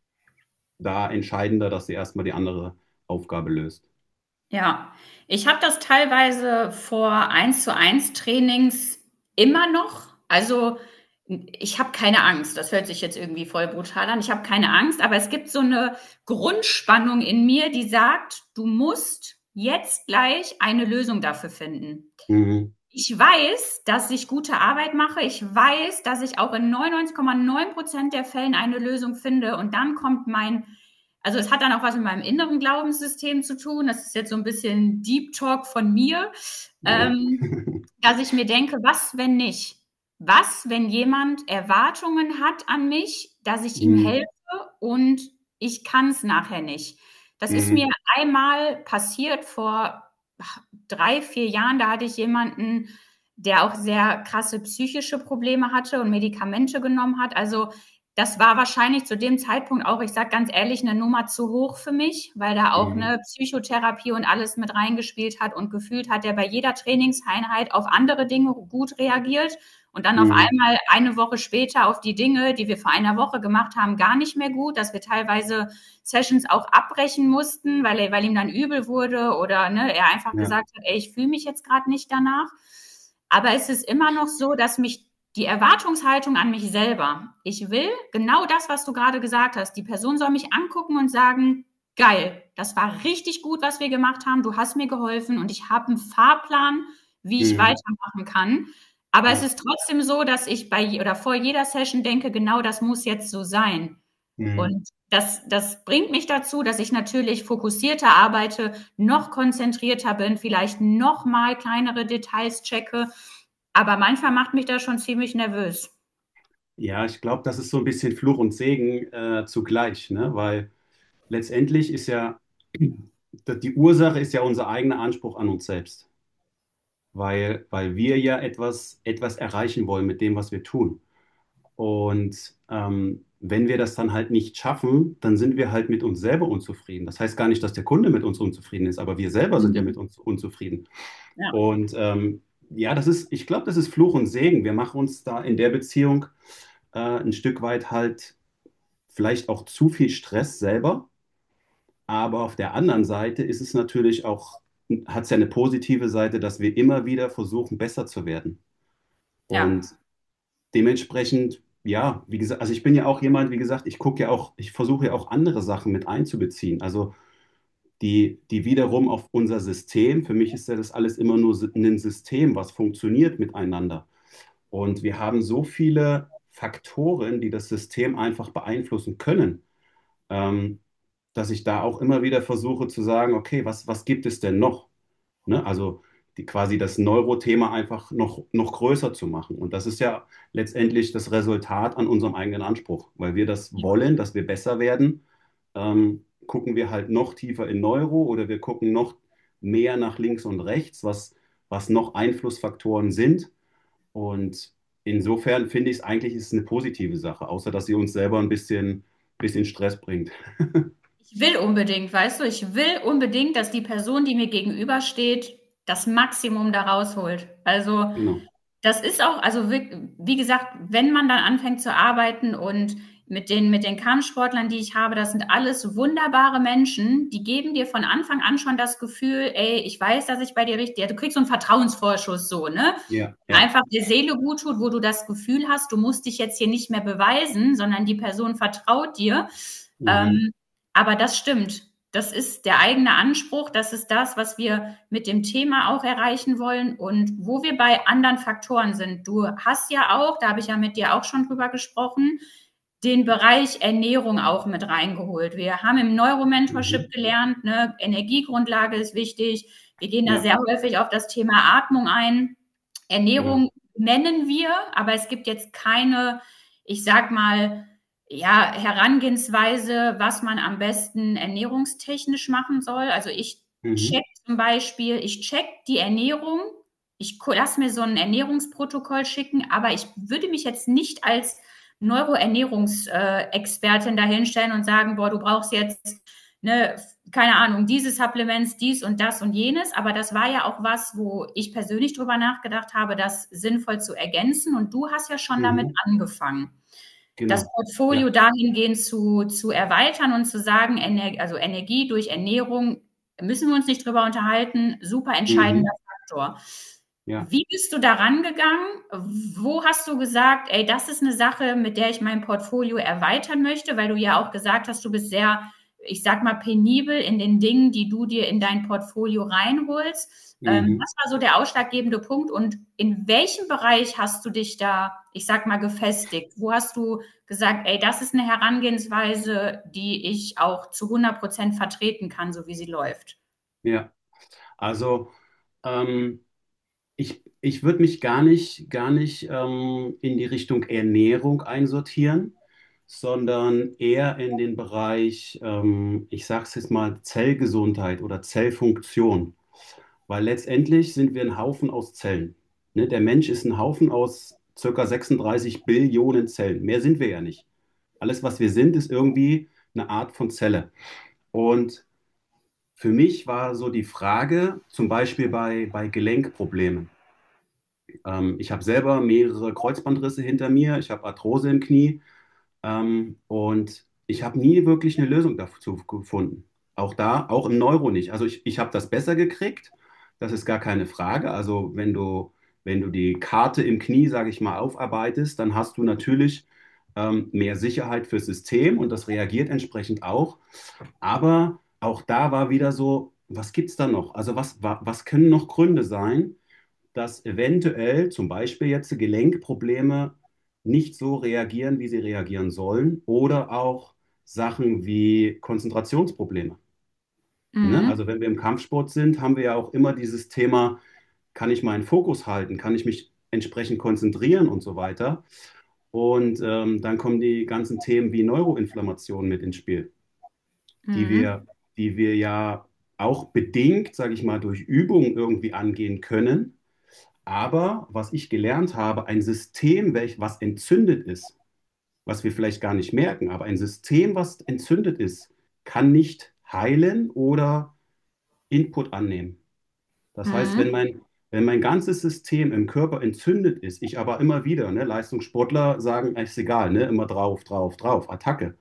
da entscheidender, dass sie erstmal die andere Aufgabe löst. Ja, ich habe das teilweise vor Eins-zu-eins Trainings immer noch. Also, ich habe keine Angst. Das hört sich jetzt irgendwie voll brutal an. Ich habe keine Angst, aber es gibt so eine Grundspannung in mir, die sagt: „Du musst jetzt gleich eine Lösung dafür finden.“ Mhm. Ich weiß, dass ich gute Arbeit mache. Ich weiß, dass ich auch in 99,9% der Fällen eine Lösung finde. Und dann kommt also es hat dann auch was mit meinem inneren Glaubenssystem zu tun. Das ist jetzt so ein bisschen Deep Talk von mir, Ja. dass ich mir denke, was, wenn nicht? Was, wenn jemand Erwartungen hat an mich, dass ich ihm Mhm. helfe und ich kann es nachher nicht? Das ist mir Mhm. einmal passiert vor 3, 4 Jahren. Da hatte ich jemanden, der auch sehr krasse psychische Probleme hatte und Medikamente genommen hat. Also das war wahrscheinlich zu dem Zeitpunkt auch, ich sage ganz ehrlich, eine Nummer zu hoch für mich, weil da auch Mhm. eine Psychotherapie und alles mit reingespielt hat und gefühlt hat er bei jeder Trainingseinheit auf andere Dinge gut reagiert und dann auf Mhm. einmal eine Woche später auf die Dinge, die wir vor einer Woche gemacht haben, gar nicht mehr gut, dass wir teilweise Sessions auch abbrechen mussten, weil ihm dann übel wurde oder ne, er einfach Ja. gesagt hat, ey, ich fühle mich jetzt gerade nicht danach. Aber es ist immer noch so, dass mich die Erwartungshaltung an mich selber, ich will genau das, was du gerade gesagt hast, die Person soll mich angucken und sagen, geil, das war richtig gut, was wir gemacht haben, du hast mir geholfen und ich habe einen Fahrplan, wie ich Mhm. weitermachen kann. Aber es Ja. ist trotzdem so, dass ich oder vor jeder Session denke, genau das muss jetzt so sein. Mhm. Und das bringt mich dazu, dass ich natürlich fokussierter arbeite, noch konzentrierter bin, vielleicht noch mal kleinere Details checke. Aber manchmal macht mich das schon ziemlich nervös. Ja, ich glaube, das ist so ein bisschen Fluch und Segen zugleich, ne? Weil letztendlich ist ja die Ursache ist ja unser eigener Anspruch an uns selbst, weil wir ja etwas erreichen wollen mit dem, was wir tun. Und wenn wir das dann halt nicht schaffen, dann sind wir halt mit uns selber unzufrieden. Das heißt gar nicht, dass der Kunde mit uns unzufrieden ist, aber wir selber sind ja mit Mhm. uns unzufrieden. Ja, Und ja, ich glaube, das ist Fluch und Segen. Wir machen uns da in der Beziehung ein Stück weit halt vielleicht auch zu viel Stress selber. Aber auf der anderen Seite ist es natürlich auch, hat es ja eine positive Seite, dass wir immer wieder versuchen, besser zu werden. ja, Und dementsprechend, ja, wie gesagt, also ich bin ja auch jemand, wie gesagt, ich versuche ja auch andere Sachen mit einzubeziehen. Also die wiederum auf unser System, für mich ist ja das alles immer nur ein System, was funktioniert miteinander. Und wir haben so viele Faktoren, die das System einfach beeinflussen können, ähm, dass ich da auch immer wieder versuche zu sagen, okay, was gibt es denn noch? Ne? Also quasi das Neurothema einfach noch größer zu machen. Und das ist ja letztendlich das Resultat an unserem eigenen Anspruch, weil wir das wollen, dass wir besser werden. Gucken wir halt noch tiefer in Neuro oder wir gucken noch mehr nach links und rechts, was noch Einflussfaktoren sind. Und insofern finde ich es eigentlich ist es eine positive Sache, außer dass sie uns selber bisschen Stress bringt. Ich will unbedingt, weißt du, ich will unbedingt, dass die Person, die mir gegenübersteht, das Maximum da rausholt. Also Genau. das ist auch, also wie gesagt, wenn man dann anfängt zu arbeiten und mit den Kampfsportlern, die ich habe, das sind alles wunderbare Menschen, die geben dir von Anfang an schon das Gefühl, ey, ich weiß, dass ich bei dir richtig, ja, du kriegst so einen Vertrauensvorschuss so, ne? Ja, ja. Einfach der Seele gut tut, wo du das Gefühl hast, du musst dich jetzt hier nicht mehr beweisen, sondern die Person vertraut dir. Mhm. Ähm, aber das stimmt. Das ist der eigene Anspruch. Das ist das, was wir mit dem Thema auch erreichen wollen und wo wir bei anderen Faktoren sind. Du hast ja auch, da habe ich ja mit dir auch schon drüber gesprochen, den Bereich Ernährung auch mit reingeholt. Wir haben im Neuromentorship Mhm. gelernt, ne, Energiegrundlage ist wichtig. Wir gehen da Ja, sehr häufig auf das Thema Atmung ein. genau. Ernährung nennen wir, aber es gibt jetzt keine, ich sag mal, ja, Herangehensweise, was man am besten ernährungstechnisch machen soll. Also ich check Mhm. zum Beispiel, ich check die Ernährung, ich lasse mir so ein Ernährungsprotokoll schicken, aber ich würde mich jetzt nicht als Neuroernährungsexpertin dahinstellen und sagen, boah, du brauchst jetzt, ne, keine Ahnung, diese Supplements, dies und das und jenes. Aber das war ja auch was, wo ich persönlich drüber nachgedacht habe, das sinnvoll zu ergänzen. Und du hast ja schon damit Mhm. angefangen, das Genau. Portfolio Ja. dahingehend zu erweitern und zu sagen, also Energie durch Ernährung, müssen wir uns nicht drüber unterhalten, super entscheidender Mhm. Faktor. Ja. Wie bist du da rangegangen? Wo hast du gesagt, ey, das ist eine Sache, mit der ich mein Portfolio erweitern möchte, weil du ja auch gesagt hast, du bist sehr, ich sag mal, penibel in den Dingen, die du dir in dein Portfolio reinholst. Mhm. Was war so der ausschlaggebende Punkt und in welchem Bereich hast du dich da, ich sag mal, gefestigt? Wo hast du gesagt, ey, das ist eine Herangehensweise, die ich auch zu 100% vertreten kann, so wie sie läuft? Ja. Also, ähm, ich würde mich gar nicht in die Richtung Ernährung einsortieren, sondern eher in den Bereich, ich sage es jetzt mal, Zellgesundheit oder Zellfunktion. Weil letztendlich sind wir ein Haufen aus Zellen. Ne? Der Mensch ist ein Haufen aus circa 36 Billionen Zellen. Mehr sind wir ja nicht. Alles, was wir sind, ist irgendwie eine Art von Zelle. Und für mich war so die Frage, zum Beispiel bei Gelenkproblemen. Ich habe selber mehrere Kreuzbandrisse hinter mir, ich habe Arthrose im Knie und ich habe nie wirklich eine Lösung dazu gefunden. Auch da, auch im Neuro nicht. Also ich habe das besser gekriegt, das ist gar keine Frage. Also wenn du die Karte im Knie, sage ich mal, aufarbeitest, dann hast du natürlich mehr Sicherheit fürs System und das reagiert entsprechend auch. Aber auch da war wieder so, was gibt es da noch? Also was können noch Gründe sein, dass eventuell zum Beispiel jetzt Gelenkprobleme nicht so reagieren, wie sie reagieren sollen, oder auch Sachen wie Konzentrationsprobleme. Ne? Mhm. Also wenn wir im Kampfsport sind, haben wir ja auch immer dieses Thema, kann ich meinen Fokus halten, kann ich mich entsprechend konzentrieren und so weiter. Und dann kommen die ganzen Themen wie Neuroinflammation mit ins Spiel, die Mhm. wir, die wir ja auch bedingt, sage ich mal, durch Übung irgendwie angehen können. Aber was ich gelernt habe, ein System, was entzündet ist, was wir vielleicht gar nicht merken, aber ein System, was entzündet ist, kann nicht heilen oder Input annehmen. Das heißt, Mhm. wenn mein ganzes System im Körper entzündet ist, ich aber immer wieder, ne, Leistungssportler sagen, ist egal, ne, immer drauf, drauf, drauf, Attacke,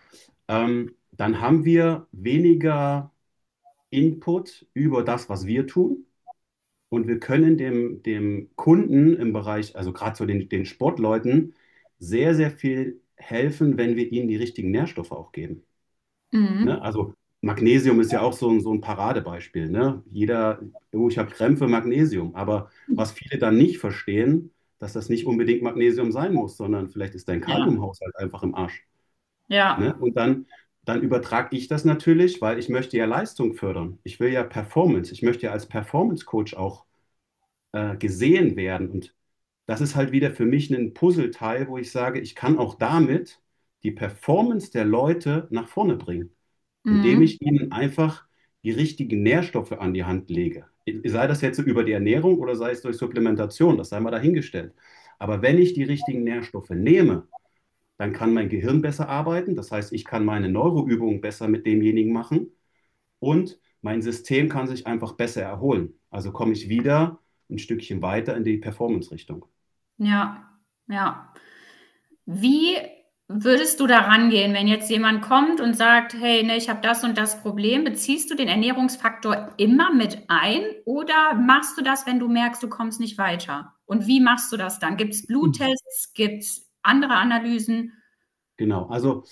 dann haben wir weniger Input über das, was wir tun. Und wir können dem Kunden im Bereich, also gerade so den Sportleuten, sehr, sehr viel helfen, wenn wir ihnen die richtigen Nährstoffe auch geben. Ne? Mhm. Also Magnesium ist ja auch so ein Paradebeispiel. Ne? Jeder, oh, ich habe Krämpfe, Magnesium. Aber was viele dann nicht verstehen, dass das nicht unbedingt Magnesium sein muss, sondern vielleicht ist dein Ja, Kaliumhaushalt einfach im Arsch. Ne? ja. Und dann übertrage ich das natürlich, weil ich möchte ja Leistung fördern. Ich will ja Performance. Ich möchte ja als Performance Coach auch gesehen werden. Und das ist halt wieder für mich ein Puzzleteil, wo ich sage, ich kann auch damit die Performance der Leute nach vorne bringen, indem Mhm. ich ihnen einfach die richtigen Nährstoffe an die Hand lege, sei das jetzt so über die Ernährung oder sei es durch Supplementation, das sei mal dahingestellt. Aber wenn ich die richtigen Nährstoffe nehme, dann kann mein Gehirn besser arbeiten. Das heißt, ich kann meine Neuroübungen besser mit demjenigen machen und mein System kann sich einfach besser erholen. Also komme ich wieder ein Stückchen weiter in die Performance-Richtung. Ja, ja. Wie würdest du da rangehen, wenn jetzt jemand kommt und sagt, hey, ne, ich habe das und das Problem? Beziehst du den Ernährungsfaktor immer mit ein oder machst du das, wenn du merkst, du kommst nicht weiter? Und wie machst du das dann? Gibt es Bluttests? Gibt es andere Analysen? Genau, also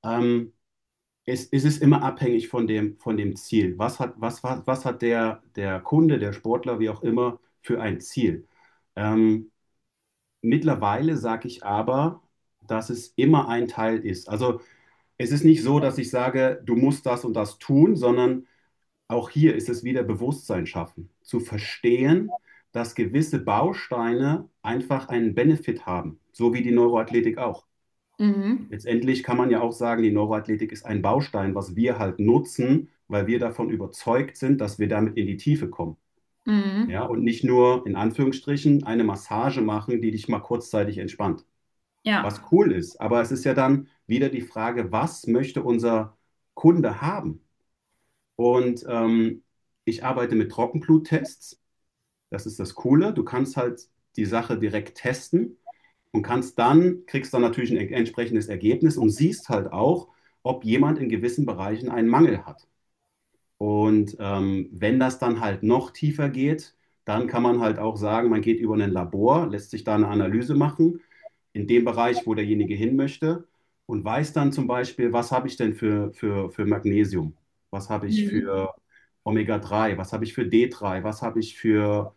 es ist immer abhängig von dem Ziel. Was hat der Kunde, der Sportler, wie auch immer, für ein Ziel? Ähm, Mittlerweile sage ich aber, dass es immer ein Teil ist. Also es ist nicht so, dass ich sage, du musst das und das tun, sondern auch hier ist es wieder Bewusstsein schaffen, zu verstehen, dass gewisse Bausteine einfach einen Benefit haben, so wie die Neuroathletik auch. Mhm. Letztendlich kann man ja auch sagen, die Neuroathletik ist ein Baustein, was wir halt nutzen, weil wir davon überzeugt sind, dass wir damit in die Tiefe kommen. Ja, Mhm. und nicht nur in Anführungsstrichen eine Massage machen, die dich mal kurzzeitig entspannt. Was Ja. cool ist, aber es ist ja dann wieder die Frage, was möchte unser Kunde haben? Und ich arbeite mit Trockenbluttests. Das ist das Coole. Du kannst halt die Sache direkt testen und kriegst dann natürlich ein entsprechendes Ergebnis und siehst halt auch, ob jemand in gewissen Bereichen einen Mangel hat. Und wenn das dann halt noch tiefer geht, dann kann man halt auch sagen, man geht über ein Labor, lässt sich da eine Analyse machen in dem Bereich, wo derjenige hin möchte und weiß dann zum Beispiel, was habe ich denn für Magnesium, was habe ich Mhm. für Omega-3, was habe ich für D3, was habe ich für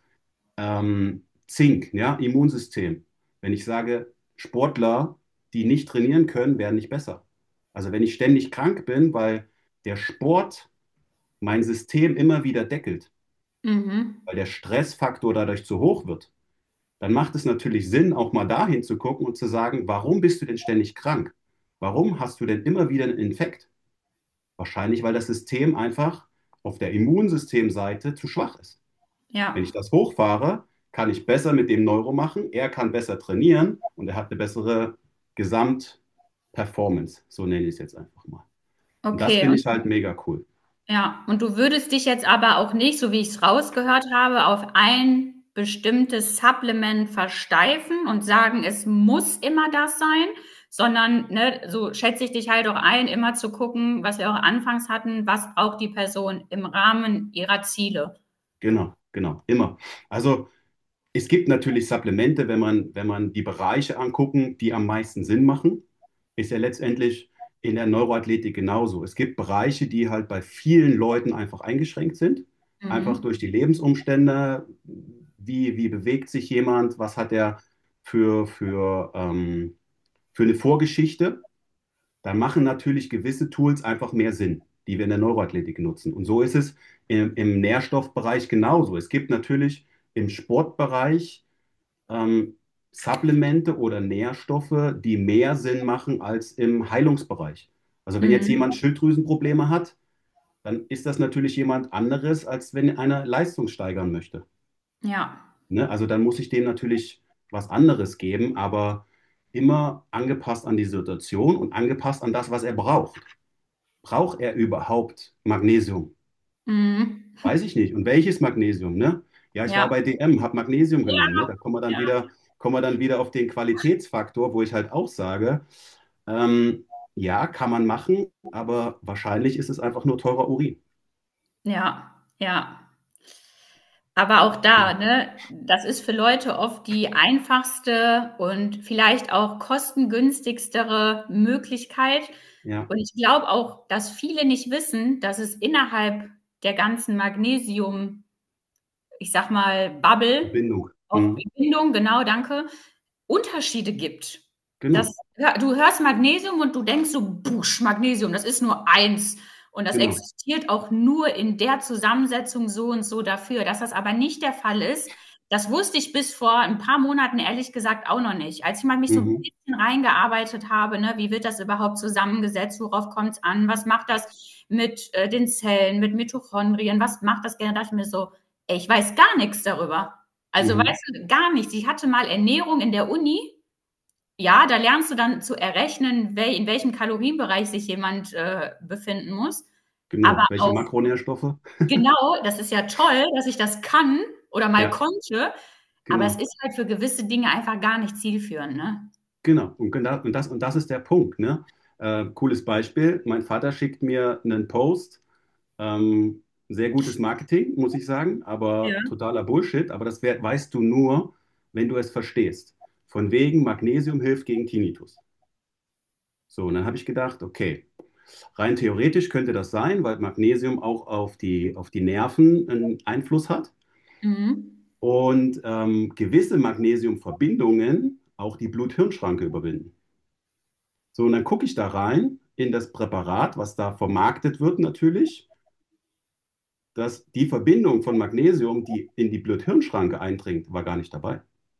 Zink, ja, Immunsystem. Wenn ich sage, Sportler, die nicht trainieren können, werden nicht besser. Also wenn ich ständig krank bin, weil der Sport mein System immer wieder deckelt, Mhm. weil der Stressfaktor dadurch zu hoch wird, dann macht es natürlich Sinn, auch mal dahin zu gucken und zu sagen, warum bist du denn ständig krank? Warum hast du denn immer wieder einen Infekt? Wahrscheinlich, weil das System einfach auf der Immunsystemseite zu schwach ist. Wenn ich Ja. das hochfahre, kann ich besser mit dem Neuro machen, er kann besser trainieren und er hat eine bessere Gesamtperformance, so nenne ich es jetzt einfach mal. Und das Okay. finde ich halt mega cool. Ja, und du würdest dich jetzt aber auch nicht, so wie ich es rausgehört habe, auf ein bestimmtes Supplement versteifen und sagen, es muss immer das sein, sondern, ne, so schätze ich dich halt auch ein, immer zu gucken, was wir auch anfangs hatten, was braucht die Person im Rahmen ihrer Ziele. Genau, genau, immer. Also es gibt natürlich Supplemente, wenn man die Bereiche angucken, die am meisten Sinn machen, ist ja letztendlich in der Neuroathletik genauso. Es gibt Bereiche, die halt bei vielen Leuten einfach eingeschränkt sind, einfach Mhm. durch die Lebensumstände. Wie bewegt sich jemand? Was hat er für eine Vorgeschichte? Dann machen natürlich gewisse Tools einfach mehr Sinn, die wir in der Neuroathletik nutzen. Und so ist es im Nährstoffbereich genauso. Es gibt natürlich im Sportbereich Supplemente oder Nährstoffe, die mehr Sinn machen als im Heilungsbereich. Also wenn jetzt Mhm. jemand Schilddrüsenprobleme hat, dann ist das natürlich jemand anderes, als wenn einer Leistung steigern möchte. Ja. Ne? Also dann muss ich dem natürlich was anderes geben, aber immer angepasst an die Situation und angepasst an das, was er braucht. Braucht er überhaupt Magnesium? Mhm. Weiß ich nicht. Und welches Magnesium, ne? Ja, ich war Ja. bei DM, habe Magnesium genommen, ne? Da Ja. kommen wir dann wieder auf den Qualitätsfaktor, wo ich halt auch sage, ähm, ja, kann man machen, aber wahrscheinlich ist es einfach nur teurer Urin. Ja. Ja. Aber auch da, ne, das ist für Leute oft die einfachste und vielleicht auch kostengünstigstere Möglichkeit. Ja, Und ich glaube auch, dass viele nicht wissen, dass es innerhalb der ganzen Magnesium, ich sag mal, Bubble, Verbindung. auch Mhm. Bindung, genau, danke, Unterschiede gibt. Das, Genau, ja, du hörst Magnesium und du denkst so, Busch, Magnesium, das ist nur eins. Und das genau. existiert auch nur in der Zusammensetzung so und so dafür. Dass das aber nicht der Fall ist, das wusste ich bis vor ein paar Monaten ehrlich gesagt auch noch nicht. Als ich mal mich so ein Mhm. bisschen reingearbeitet habe, ne, wie wird das überhaupt zusammengesetzt, worauf kommt es an, was macht das? mit den Zellen, mit Mitochondrien, was macht das gerne? Da dachte ich mir so, ey, ich weiß gar nichts darüber. Also Mhm. weißt du, gar nichts. Ich hatte mal Ernährung in der Uni. Ja, da lernst du dann zu errechnen, in welchem Kalorienbereich sich jemand befinden muss. Aber Genau. Welche auf Makronährstoffe? genau, das ist ja toll, dass ich das kann oder mal Ja, konnte, aber es genau. ist halt für gewisse Dinge einfach gar nicht zielführend, ne? Genau. Und das ist der Punkt, ne? Cooles Beispiel. Mein Vater schickt mir einen Post. Sehr gutes Marketing, muss ich sagen, Ja. aber totaler Bullshit. Aber das weißt du nur, wenn du es verstehst. Von wegen Magnesium hilft gegen Tinnitus. So, und dann habe ich gedacht, okay, rein theoretisch könnte das sein, weil Magnesium auch auf die Nerven einen Einfluss hat Mhm. und gewisse Magnesiumverbindungen auch die Blut-Hirn-Schranke überwinden. So, und dann gucke ich da rein in das Präparat, was da vermarktet wird natürlich, dass die Verbindung von Magnesium, die in die Blut-Hirn-Schranke eindringt, war gar nicht dabei.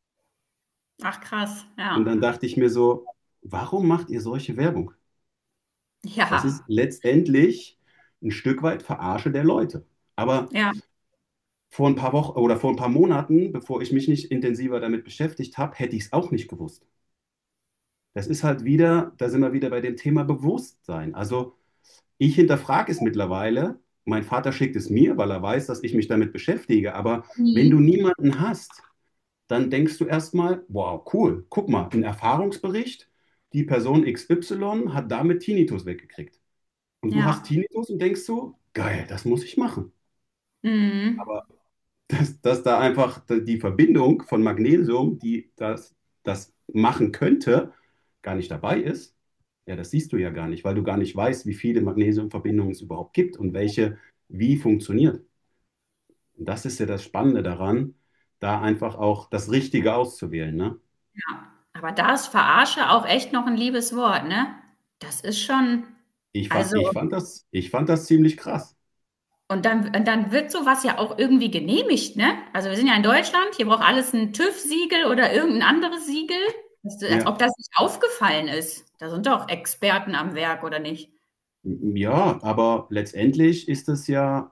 Ach krass, Und ja. dann dachte ich mir so, warum macht ihr solche Werbung? Das Ja, ist letztendlich ein Stück weit Verarsche der Leute. Aber ja. vor ein paar Wochen oder vor ein paar Monaten, bevor ich mich nicht intensiver damit beschäftigt habe, hätte ich es auch nicht gewusst. Das ist halt wieder, da sind wir wieder bei dem Thema Bewusstsein. Also ich hinterfrage es mittlerweile. Mein Vater schickt es mir, weil er weiß, dass ich mich damit beschäftige. Aber wenn du Mhm. niemanden hast, dann denkst du erstmal, wow, cool, guck mal, ein Erfahrungsbericht, die Person XY hat damit Tinnitus weggekriegt. Und du hast Ja. Tinnitus und denkst so, geil, das muss ich machen. Mhm. Aber dass da einfach die Verbindung von Magnesium, die das machen könnte, gar nicht dabei ist, ja, das siehst du ja gar nicht, weil du gar nicht weißt, wie viele Magnesiumverbindungen es überhaupt gibt und welche wie funktioniert. Und das ist ja das Spannende daran, da einfach auch das Richtige auszuwählen, ne? Ja. Aber da ist Verarsche auch echt noch ein liebes Wort, ne? Das ist schon, Ich fand, also, ich fand das ziemlich krass. und dann wird sowas ja auch irgendwie genehmigt, ne? Also wir sind ja in Deutschland, hier braucht alles ein TÜV-Siegel oder irgendein anderes Siegel. Als Ja, ob das nicht aufgefallen ist. Da sind doch Experten am Werk, oder nicht? ja, aber letztendlich ist es ja,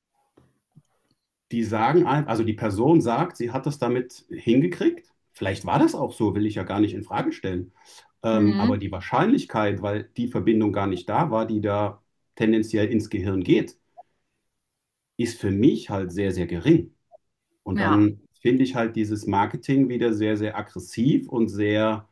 also die Person sagt, sie hat das damit hingekriegt. Vielleicht war das auch so, will ich ja gar nicht in Frage stellen. Aber Mhm. die Wahrscheinlichkeit, weil die Verbindung gar nicht da war, die da tendenziell ins Gehirn geht, ist für mich halt sehr, sehr gering. Und Ja. dann finde ich halt dieses Marketing wieder sehr, sehr aggressiv und sehr,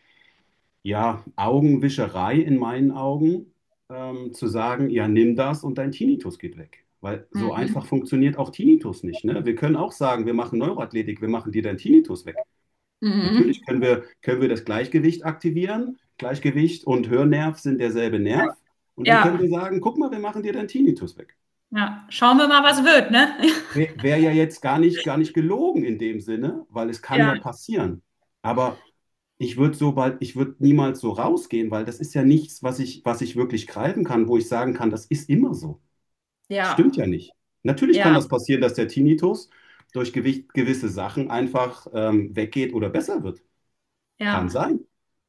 ja, Augenwischerei in meinen Augen, zu sagen, ja, nimm das und dein Tinnitus geht weg. Weil so einfach Mhm. funktioniert auch Tinnitus nicht, ne? Wir können auch sagen, wir machen Neuroathletik, wir machen dir dein Tinnitus weg. Natürlich Mhm. können wir das Gleichgewicht aktivieren. Gleichgewicht und Hörnerv sind derselbe Nerv. Und dann können Ja, wir sagen, guck mal, wir machen dir dein Tinnitus weg. ja. Schauen wir mal, was wird, ne? Wäre ja jetzt gar nicht gelogen in dem Sinne, weil es kann ja Ja, passieren. Aber ich würde niemals so rausgehen, weil das ist ja nichts, was ich wirklich greifen kann, wo ich sagen kann, das ist immer so. Stimmt ja, ja nicht. Natürlich kann ja, das passieren, dass der Tinnitus durch gewisse Sachen einfach weggeht oder besser wird. Kann ja. sein.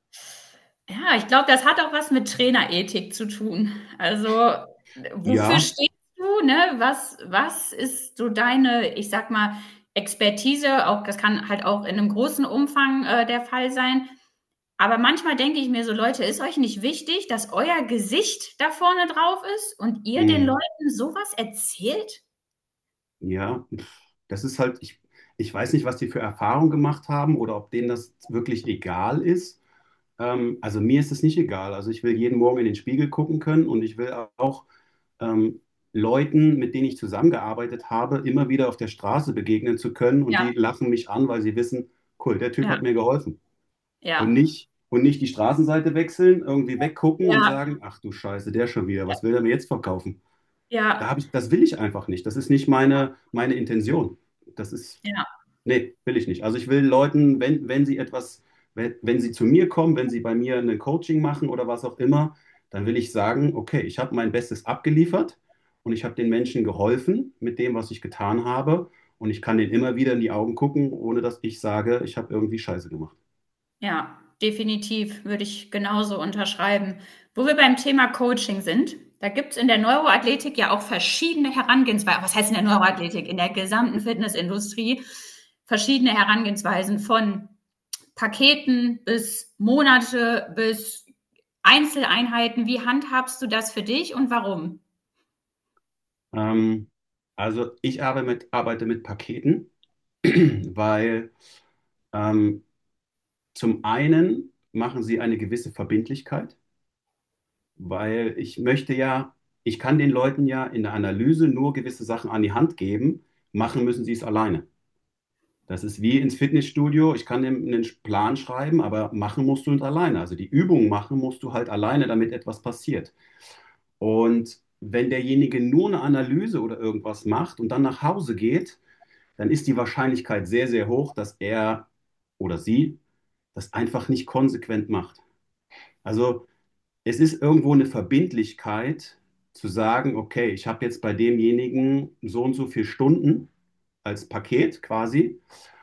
Ja, ich glaube, das hat auch was mit Trainerethik zu tun. Also, wofür Ja, stehst du, ne? Was ist so deine, ich sag mal, Expertise? Auch, das kann halt auch in einem großen Umfang der Fall sein. Aber manchmal denke ich mir so, Leute, ist euch nicht wichtig, dass euer Gesicht da vorne drauf ist und ihr den mm, Leuten sowas erzählt? ja, das ist halt, ich weiß nicht, was die für Erfahrungen gemacht haben oder ob denen das wirklich egal ist. Also mir ist es nicht egal. Also ich will jeden Morgen in den Spiegel gucken können und ich will auch ähm, Leuten, mit denen ich zusammengearbeitet habe, immer wieder auf der Straße begegnen zu können und Ja, die lachen mich an, weil sie wissen, cool, der Typ ja, hat mir geholfen. Und ja, nicht die Straßenseite wechseln, irgendwie weggucken und ja, sagen, ach du Scheiße, der schon wieder, was will er mir jetzt verkaufen? ja, Das will ich einfach nicht. Das ist nicht meine Intention. Das ist, ja, nee, will ich nicht. Also ich will Leuten, wenn sie wenn sie zu mir kommen, wenn sie bei mir ein Coaching machen oder was auch immer, dann will ich sagen, okay, ich habe mein Bestes abgeliefert und ich habe den Menschen geholfen mit dem, was ich getan habe. Und ich kann denen immer wieder in die Augen gucken, ohne dass ich sage, ich habe irgendwie Scheiße gemacht. ja, definitiv würde ich genauso unterschreiben. Wo wir beim Thema Coaching sind, Da gibt es in der Neuroathletik ja auch verschiedene Herangehensweisen. Was heißt in der Neuroathletik? In der gesamten Fitnessindustrie verschiedene Herangehensweisen von Paketen bis Monate bis Einzeleinheiten. Wie handhabst du das für dich und warum? Ähm, also ich arbeite mit Paketen, weil ähm, zum einen machen sie eine gewisse Verbindlichkeit, weil ich möchte ja, ich kann den Leuten ja in der Analyse nur gewisse Sachen an die Hand geben, machen müssen sie es alleine. Das ist wie ins Fitnessstudio. Ich kann dem einen Plan schreiben, aber machen musst du es alleine. Also die Übungen machen musst du halt alleine, damit etwas passiert. Und wenn derjenige nur eine Analyse oder irgendwas macht und dann nach Hause geht, dann ist die Wahrscheinlichkeit sehr, sehr hoch, dass er oder sie das einfach nicht konsequent macht. Also es ist irgendwo eine Verbindlichkeit zu sagen, okay, ich habe jetzt bei demjenigen so und so viele Stunden als Paket quasi.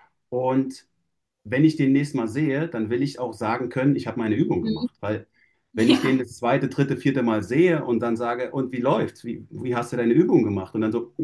Und wenn ich den nächstes Mal sehe, dann will ich auch sagen können, ich habe meine Übung Mhm. gemacht. Weil wenn ich den Ja, das zweite, dritte, vierte Mal sehe und dann sage, und wie läuft's? Wie hast du deine Übung gemacht? Und dann so,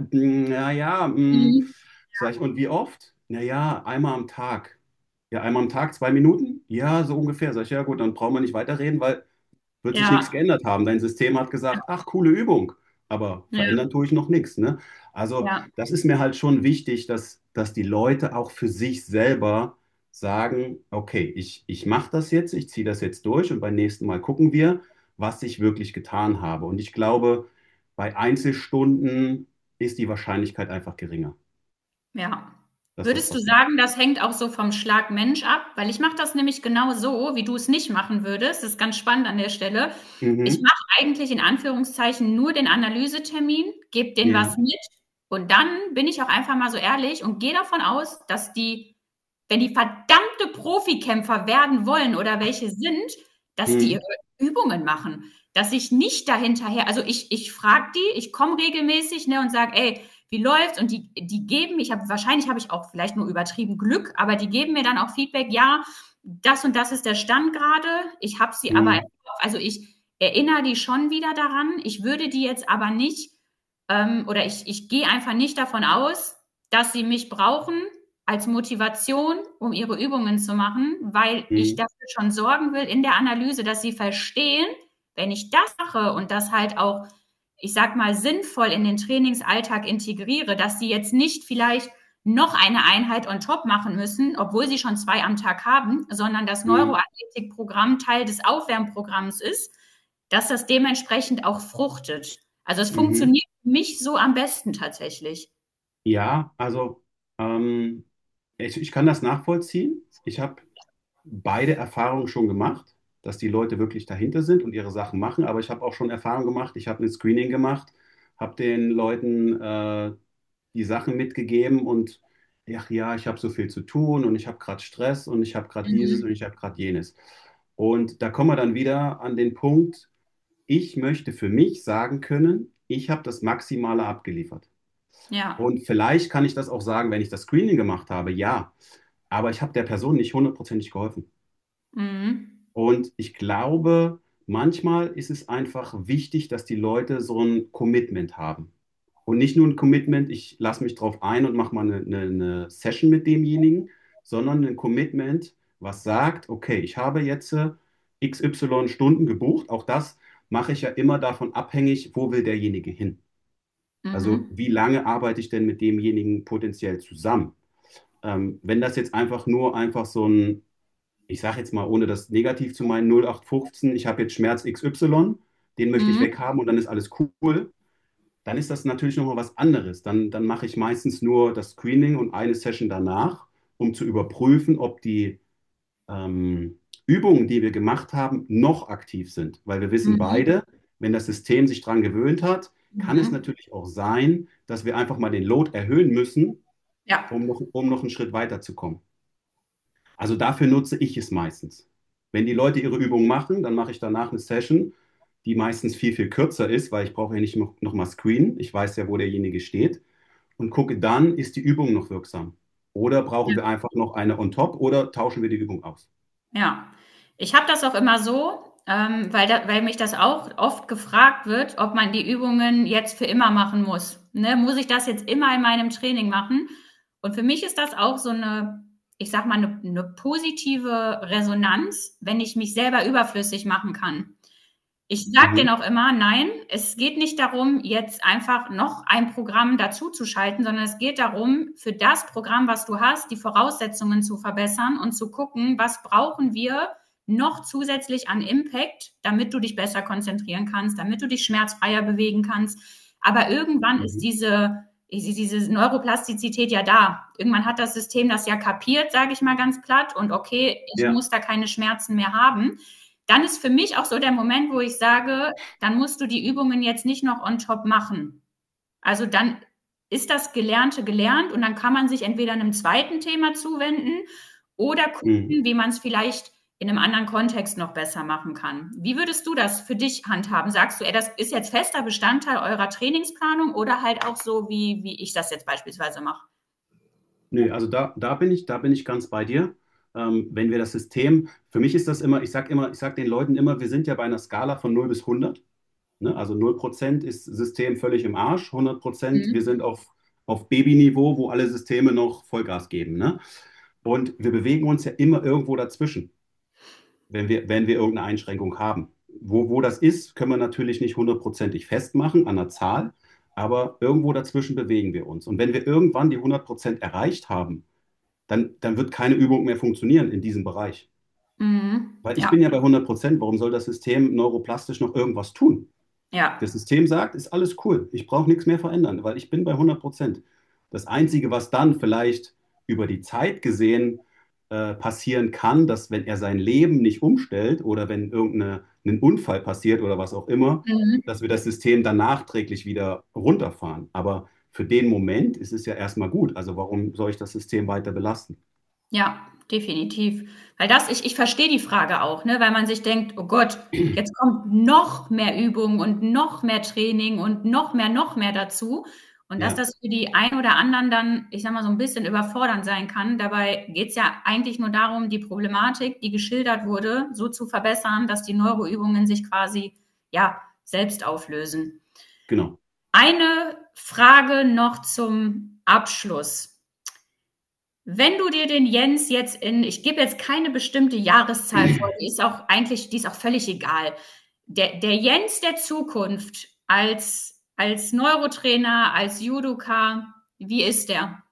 ja, mhm. sag ich, und wie oft? Naja, einmal am Tag. Ja, einmal am Tag, 2 Minuten? Ja, so ungefähr. Sag ich, ja gut, dann brauchen wir nicht weiterreden, weil wird sich nichts Ja, geändert haben. Dein System hat gesagt, ach, coole Übung, aber ja, verändern tue ich noch nichts. Ne? Also ja, das ist mir halt schon wichtig, dass die Leute auch für sich selber sagen, okay, ich mache das jetzt, ich ziehe das jetzt durch und beim nächsten Mal gucken wir, was ich wirklich getan habe. Und ich glaube, bei Einzelstunden ist die Wahrscheinlichkeit einfach geringer, ja. dass was Würdest du passiert. sagen, das hängt auch so vom Schlag Mensch ab? Weil ich mache das nämlich genau so, wie du es nicht machen würdest. Das ist ganz spannend an der Stelle. Ich Mhm. mache eigentlich in Anführungszeichen nur den Analysetermin, gebe denen Ja. was mit und dann bin ich auch einfach mal so ehrlich und gehe davon aus, dass die, wenn die verdammte Profikämpfer werden wollen oder welche sind, dass die ihre Mhm. Übungen machen. Dass ich nicht dahinterher, also ich frage die, ich komme regelmäßig, ne, und sage, ey, wie läuft's? Und die geben, wahrscheinlich habe ich auch vielleicht nur übertrieben Glück, aber die geben mir dann auch Feedback, ja, das und das ist der Stand gerade. Ich habe sie aber, Mhm. also ich erinnere die schon wieder daran. Ich würde die jetzt aber nicht, oder ich gehe einfach nicht davon aus, dass sie mich brauchen als Motivation, um ihre Übungen zu machen, weil ich Mhm. dafür schon sorgen will in der Analyse, dass sie verstehen, wenn ich das mache und das halt auch, ich sag mal, sinnvoll in den Trainingsalltag integriere, dass sie jetzt nicht vielleicht noch eine Einheit on top machen müssen, obwohl sie schon 2 am Tag haben, sondern das Mhm. Neuroathletikprogramm Teil des Aufwärmprogramms ist, dass das dementsprechend auch fruchtet. Also es Mhm. funktioniert für mich so am besten tatsächlich. Ja, also ähm, ich kann das nachvollziehen. Ich habe beide Erfahrungen schon gemacht, dass die Leute wirklich dahinter sind und ihre Sachen machen. Aber ich habe auch schon Erfahrung gemacht. Ich habe ein Screening gemacht, habe den Leuten die Sachen mitgegeben und ach ja, ich habe so viel zu tun und ich habe gerade Stress und ich habe gerade dieses und Mhm. ich habe gerade jenes. Und da kommen wir dann wieder an den Punkt, ich möchte für mich sagen können, ich habe das Maximale abgeliefert. Ja. Und vielleicht kann ich das auch sagen, wenn ich das Screening gemacht habe, ja. Aber ich habe der Person nicht hundertprozentig geholfen. Mhm. Und ich glaube, manchmal ist es einfach wichtig, dass die Leute so ein Commitment haben. Und nicht nur ein Commitment, ich lasse mich drauf ein und mache mal eine Session mit demjenigen, sondern ein Commitment, was sagt, okay, ich habe jetzt XY Stunden gebucht. Auch das mache ich ja immer davon abhängig, wo will derjenige hin. Also Mhm. wie lange arbeite ich denn mit demjenigen potenziell zusammen? Wenn das jetzt einfach so ein, ich sage jetzt mal, ohne das negativ zu meinen, 0815, ich habe jetzt Schmerz XY, den möchte ich Mhm. weghaben und dann ist alles cool, dann ist das natürlich nochmal was anderes. Dann mache ich meistens nur das Screening und eine Session danach, um zu überprüfen, ob die Übungen, die wir gemacht haben, noch aktiv sind. Weil wir wissen Mhm. beide, wenn das System sich daran gewöhnt hat, kann es Mhm. natürlich auch sein, dass wir einfach mal den Load erhöhen müssen, Ja. um noch einen Schritt weiterzukommen. Also dafür nutze ich es meistens. Wenn die Leute ihre Übungen machen, dann mache ich danach eine Session, die meistens viel, viel kürzer ist, weil ich brauche ja nicht noch mal screenen. Ich weiß ja, wo derjenige steht und gucke dann, ist die Übung noch wirksam? Oder brauchen wir einfach noch eine on top oder tauschen wir die Übung aus? Ja, ich habe das auch immer so. weil mich das auch oft gefragt wird, ob man die Übungen jetzt für immer machen muss. Ne? Muss ich das jetzt immer in meinem Training machen? Und für mich ist das auch so eine, ich sag mal, eine positive Resonanz, wenn ich mich selber überflüssig machen kann. Ich sage denen Mhm. auch immer, nein, es geht nicht darum, jetzt einfach noch ein Programm dazu zu schalten, sondern es geht darum, für das Programm, was du hast, die Voraussetzungen zu verbessern und zu gucken, was brauchen wir noch zusätzlich an Impact, damit du dich besser konzentrieren kannst, damit du dich schmerzfreier bewegen kannst. Aber irgendwann ist Mhm. diese Neuroplastizität ja da. Irgendwann hat das System das ja kapiert, sage ich mal ganz platt, und okay, ich Ja. muss da keine Schmerzen mehr haben. Dann ist für mich auch so der Moment, wo ich sage, dann musst du die Übungen jetzt nicht noch on top machen. Also dann ist das Gelernte gelernt und dann kann man sich entweder einem zweiten Thema zuwenden oder Mhm. gucken, wie man es vielleicht in einem anderen Kontext noch besser machen kann. Wie würdest du das für dich handhaben? Sagst du, ey, das ist jetzt fester Bestandteil eurer Trainingsplanung oder halt auch so, wie ich das jetzt beispielsweise mache? Nee, also da bin ich ganz bei dir. Wenn wir das System, für mich ist das immer, ich sag den Leuten immer, wir sind ja bei einer Skala von 0 bis 100. Ne? Also 0% ist System völlig im Arsch, 100%, wir Mhm. sind auf Babyniveau, wo alle Systeme noch Vollgas geben. Ne? Und wir bewegen uns ja immer irgendwo dazwischen, wenn wir irgendeine Einschränkung haben. Wo das ist, können wir natürlich nicht hundertprozentig festmachen an der Zahl, aber irgendwo dazwischen bewegen wir uns. Und wenn wir irgendwann die 100% erreicht haben, dann wird keine Übung mehr funktionieren in diesem Bereich. Mhm. Weil ich Ja, bin ja bei 100%, warum soll das System neuroplastisch noch irgendwas tun? Das ja. System sagt, ist alles cool, ich brauche nichts mehr verändern, weil ich bin bei 100%. Das Einzige, was dann vielleicht über die Zeit gesehen passieren kann, dass wenn er sein Leben nicht umstellt oder wenn ein Unfall passiert oder was auch immer, Mhm. dass wir das System dann nachträglich wieder runterfahren. Aber für den Moment ist es ja erstmal gut. Also warum soll ich das System weiter belasten? Ja, definitiv. Weil ich verstehe die Frage auch, ne, weil man sich denkt, oh Gott, jetzt kommt noch mehr Übung und noch mehr Training und noch mehr dazu. Und dass Ja, das für die ein oder anderen dann, ich sag mal, so ein bisschen überfordernd sein kann. Dabei geht's ja eigentlich nur darum, die Problematik, die geschildert wurde, so zu verbessern, dass die Neuroübungen sich quasi, ja, selbst auflösen. genau. Eine Frage noch zum Abschluss. Wenn du dir den Jens jetzt ich gebe jetzt keine bestimmte Jahreszahl vor, die ist auch völlig egal. Der Jens der Zukunft als Neurotrainer, als Judoka, wie ist der?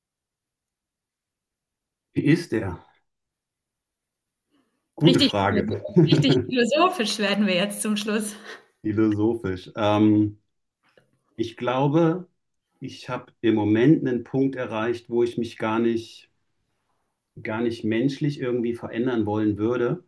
Wie ist der? Gute Richtig, Frage. richtig philosophisch werden wir jetzt zum Schluss. Philosophisch. Ich glaube, ich habe im Moment einen Punkt erreicht, wo ich mich gar nicht menschlich irgendwie verändern wollen würde,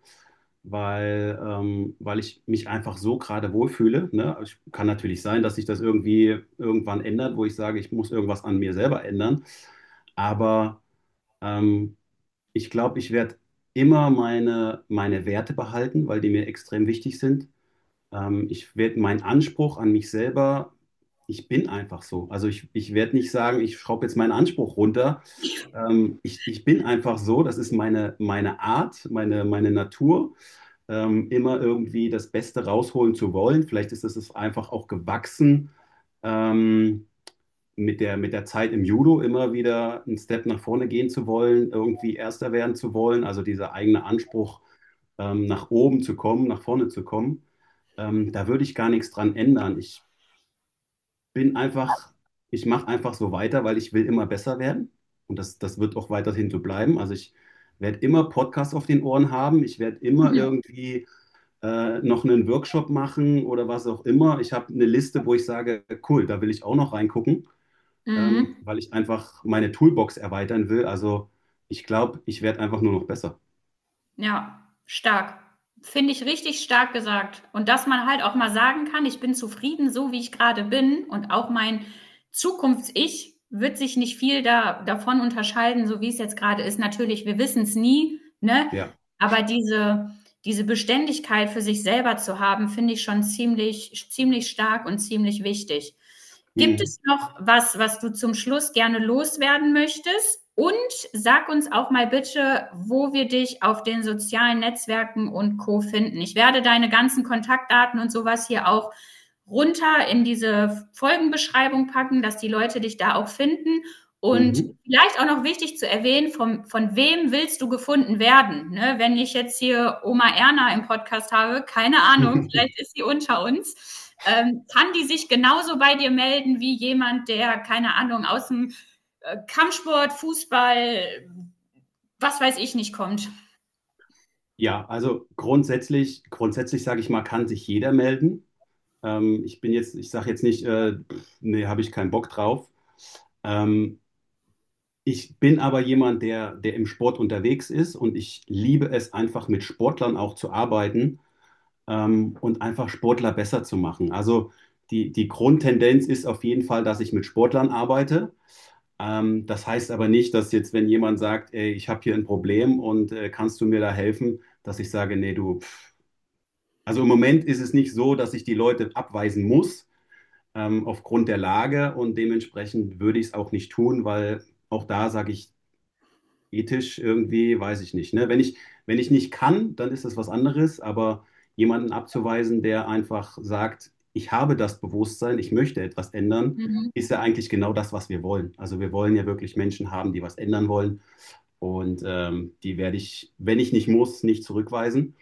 weil ich mich einfach so gerade wohlfühle. Ne? Es kann natürlich sein, dass sich das irgendwie irgendwann ändert, wo ich sage, ich muss irgendwas an mir selber ändern. Aber ähm, ich glaube, ich werde immer meine Werte behalten, weil die mir extrem wichtig sind. Ich werde meinen Anspruch an mich selber, ich bin einfach so. Also ich werde nicht sagen, ich schraube jetzt meinen Anspruch runter. Ich bin einfach so, das ist meine Art, meine Natur, immer irgendwie das Beste rausholen zu wollen. Vielleicht ist es einfach auch gewachsen, ähm, mit der Zeit im Judo immer wieder einen Step nach vorne gehen zu wollen, irgendwie Erster werden zu wollen. Also dieser eigene Anspruch, nach oben zu kommen, nach vorne zu kommen. Da würde ich gar nichts dran ändern. Bin einfach, ich mache einfach so weiter, weil ich will immer besser werden. Und das wird auch weiterhin so bleiben. Also ich werde immer Podcasts auf den Ohren haben. Ich werde immer Mhm. irgendwie noch einen Workshop machen oder was auch immer. Ich habe eine Liste, wo ich sage, cool, da will ich auch noch reingucken, Mhm. weil ich einfach meine Toolbox erweitern will. Also ich glaube, ich werde einfach nur noch besser. Ja, stark. Finde ich richtig stark gesagt. Und dass man halt auch mal sagen kann, ich bin zufrieden, so wie ich gerade bin. Und auch mein Zukunfts-Ich wird sich nicht viel davon unterscheiden, so wie es jetzt gerade ist. Natürlich, wir wissen es nie, ne? Ja. Aber diese Beständigkeit für sich selber zu haben, finde ich schon ziemlich stark und ziemlich wichtig. Gibt Mhm. es noch was du zum Schluss gerne loswerden möchtest? Und sag uns auch mal bitte, wo wir dich auf den sozialen Netzwerken und Co. finden. Ich werde deine ganzen Kontaktdaten und sowas hier auch runter in diese Folgenbeschreibung packen, dass die Leute dich da auch finden. Und Mhm. vielleicht auch noch wichtig zu erwähnen, von wem willst du gefunden werden? Ne? Wenn ich jetzt hier Oma Erna im Podcast habe, keine Ahnung, vielleicht ist sie unter uns. Kann die sich genauso bei dir melden wie jemand, der, keine Ahnung, aus dem Kampfsport, Fußball, was weiß ich nicht kommt? Ja, also grundsätzlich sage ich mal, kann sich jeder melden. Ich sage jetzt nicht, nee, habe ich keinen Bock drauf. Ähm, Ich bin aber jemand, der im Sport unterwegs ist und ich liebe es einfach mit Sportlern auch zu arbeiten, und einfach Sportler besser zu machen. Also die Grundtendenz ist auf jeden Fall, dass ich mit Sportlern arbeite. Das heißt aber nicht, dass jetzt, wenn jemand sagt, ey, ich habe hier ein Problem und kannst du mir da helfen, dass ich sage, nee, du. Also im Moment ist es nicht so, dass ich die Leute abweisen muss, aufgrund der Lage und dementsprechend würde ich es auch nicht tun, weil auch da sage ich, ethisch irgendwie, weiß ich nicht. Ne? Wenn ich nicht kann, dann ist das was anderes, aber jemanden abzuweisen, der einfach sagt, ich habe das Bewusstsein, ich möchte etwas ändern, Mhm. ist ja eigentlich genau das, was wir wollen. Also wir wollen ja wirklich Menschen haben, die was ändern wollen und die werde ich, wenn ich nicht muss, nicht zurückweisen.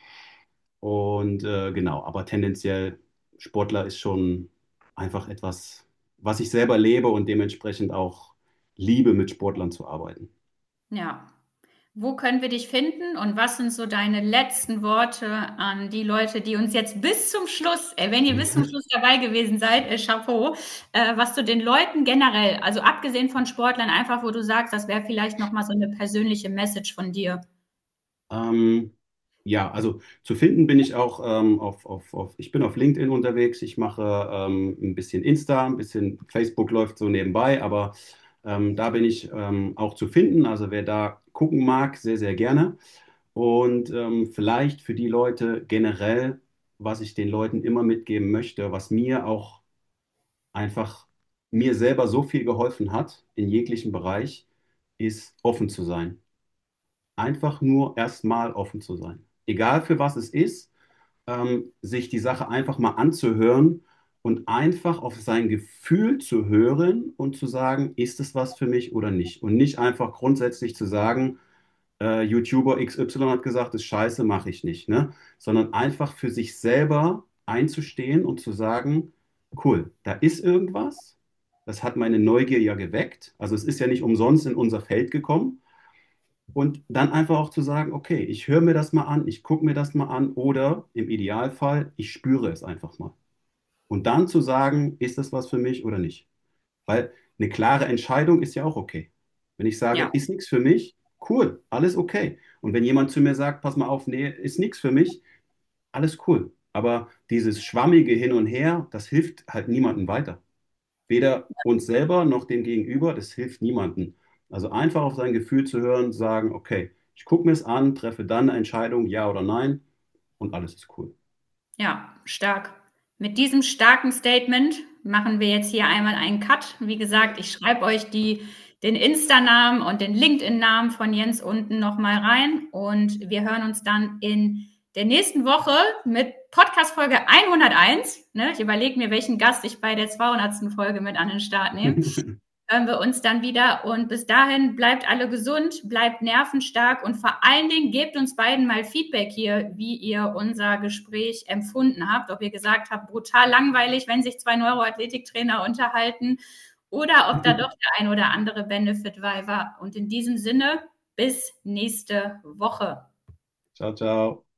Und genau, aber tendenziell Sportler ist schon einfach etwas, was ich selber lebe und dementsprechend auch liebe, mit Sportlern zu arbeiten. Ja. Wo können wir dich finden und was sind so deine letzten Worte an die Leute, die uns jetzt bis zum Schluss, wenn ihr bis zum Schluss dabei gewesen seid, Chapeau, was du den Leuten generell, also abgesehen von Sportlern, einfach wo du sagst, das wäre vielleicht nochmal so eine persönliche Message von dir. Ähm, ja, also zu finden bin ich auch ich bin auf LinkedIn unterwegs. Ich mache ein bisschen Insta, ein bisschen Facebook läuft so nebenbei, aber da bin ich auch zu finden. Also wer da gucken mag, sehr, sehr gerne. Und vielleicht für die Leute generell, was ich den Leuten immer mitgeben möchte, was mir auch einfach mir selber so viel geholfen hat in jeglichem Bereich, ist offen zu sein. Einfach nur erstmal offen zu sein. Egal für was es ist, sich die Sache einfach mal anzuhören und einfach auf sein Gefühl zu hören und zu sagen, ist es was für mich oder nicht? Und nicht einfach grundsätzlich zu sagen, YouTuber XY hat gesagt, das ist scheiße, mache ich nicht, ne? Sondern einfach für sich selber einzustehen und zu sagen, cool, da ist irgendwas, das hat meine Neugier ja geweckt, also es ist ja nicht umsonst in unser Feld gekommen. Und dann einfach auch zu sagen, okay, ich höre mir das mal an, ich gucke mir das mal an oder im Idealfall, ich spüre es einfach mal. Und dann zu sagen, ist das was für mich oder nicht? Weil eine klare Entscheidung ist ja auch okay. Wenn ich sage, Ja, ist nichts für mich, cool, alles okay. Und wenn jemand zu mir sagt, pass mal auf, nee, ist nichts für mich, alles cool. Aber dieses schwammige Hin und Her, das hilft halt niemandem weiter. Weder uns selber noch dem Gegenüber, das hilft niemandem. Also einfach auf sein Gefühl zu hören, sagen, okay, ich gucke mir es an, treffe dann eine Entscheidung, ja oder nein, und alles ist cool. ja, stark. Mit diesem starken Statement machen wir jetzt hier einmal einen Cut. Wie gesagt, ich schreibe euch den Insta-Namen und den LinkedIn-Namen von Jens unten nochmal rein und wir hören uns dann in der nächsten Woche mit Podcast-Folge 101. Ne? Ich überlege mir, welchen Gast ich bei der 200. Folge mit an den Start nehme. Hören wir uns dann wieder. Und bis dahin bleibt alle gesund, bleibt nervenstark und vor allen Dingen gebt uns beiden mal Feedback hier, wie ihr unser Gespräch empfunden habt. Ob ihr gesagt habt, brutal langweilig, wenn sich zwei Neuroathletiktrainer unterhalten oder ob da doch der ein oder andere Benefit bei war. Und in diesem Sinne, bis nächste Woche. Ciao, ciao.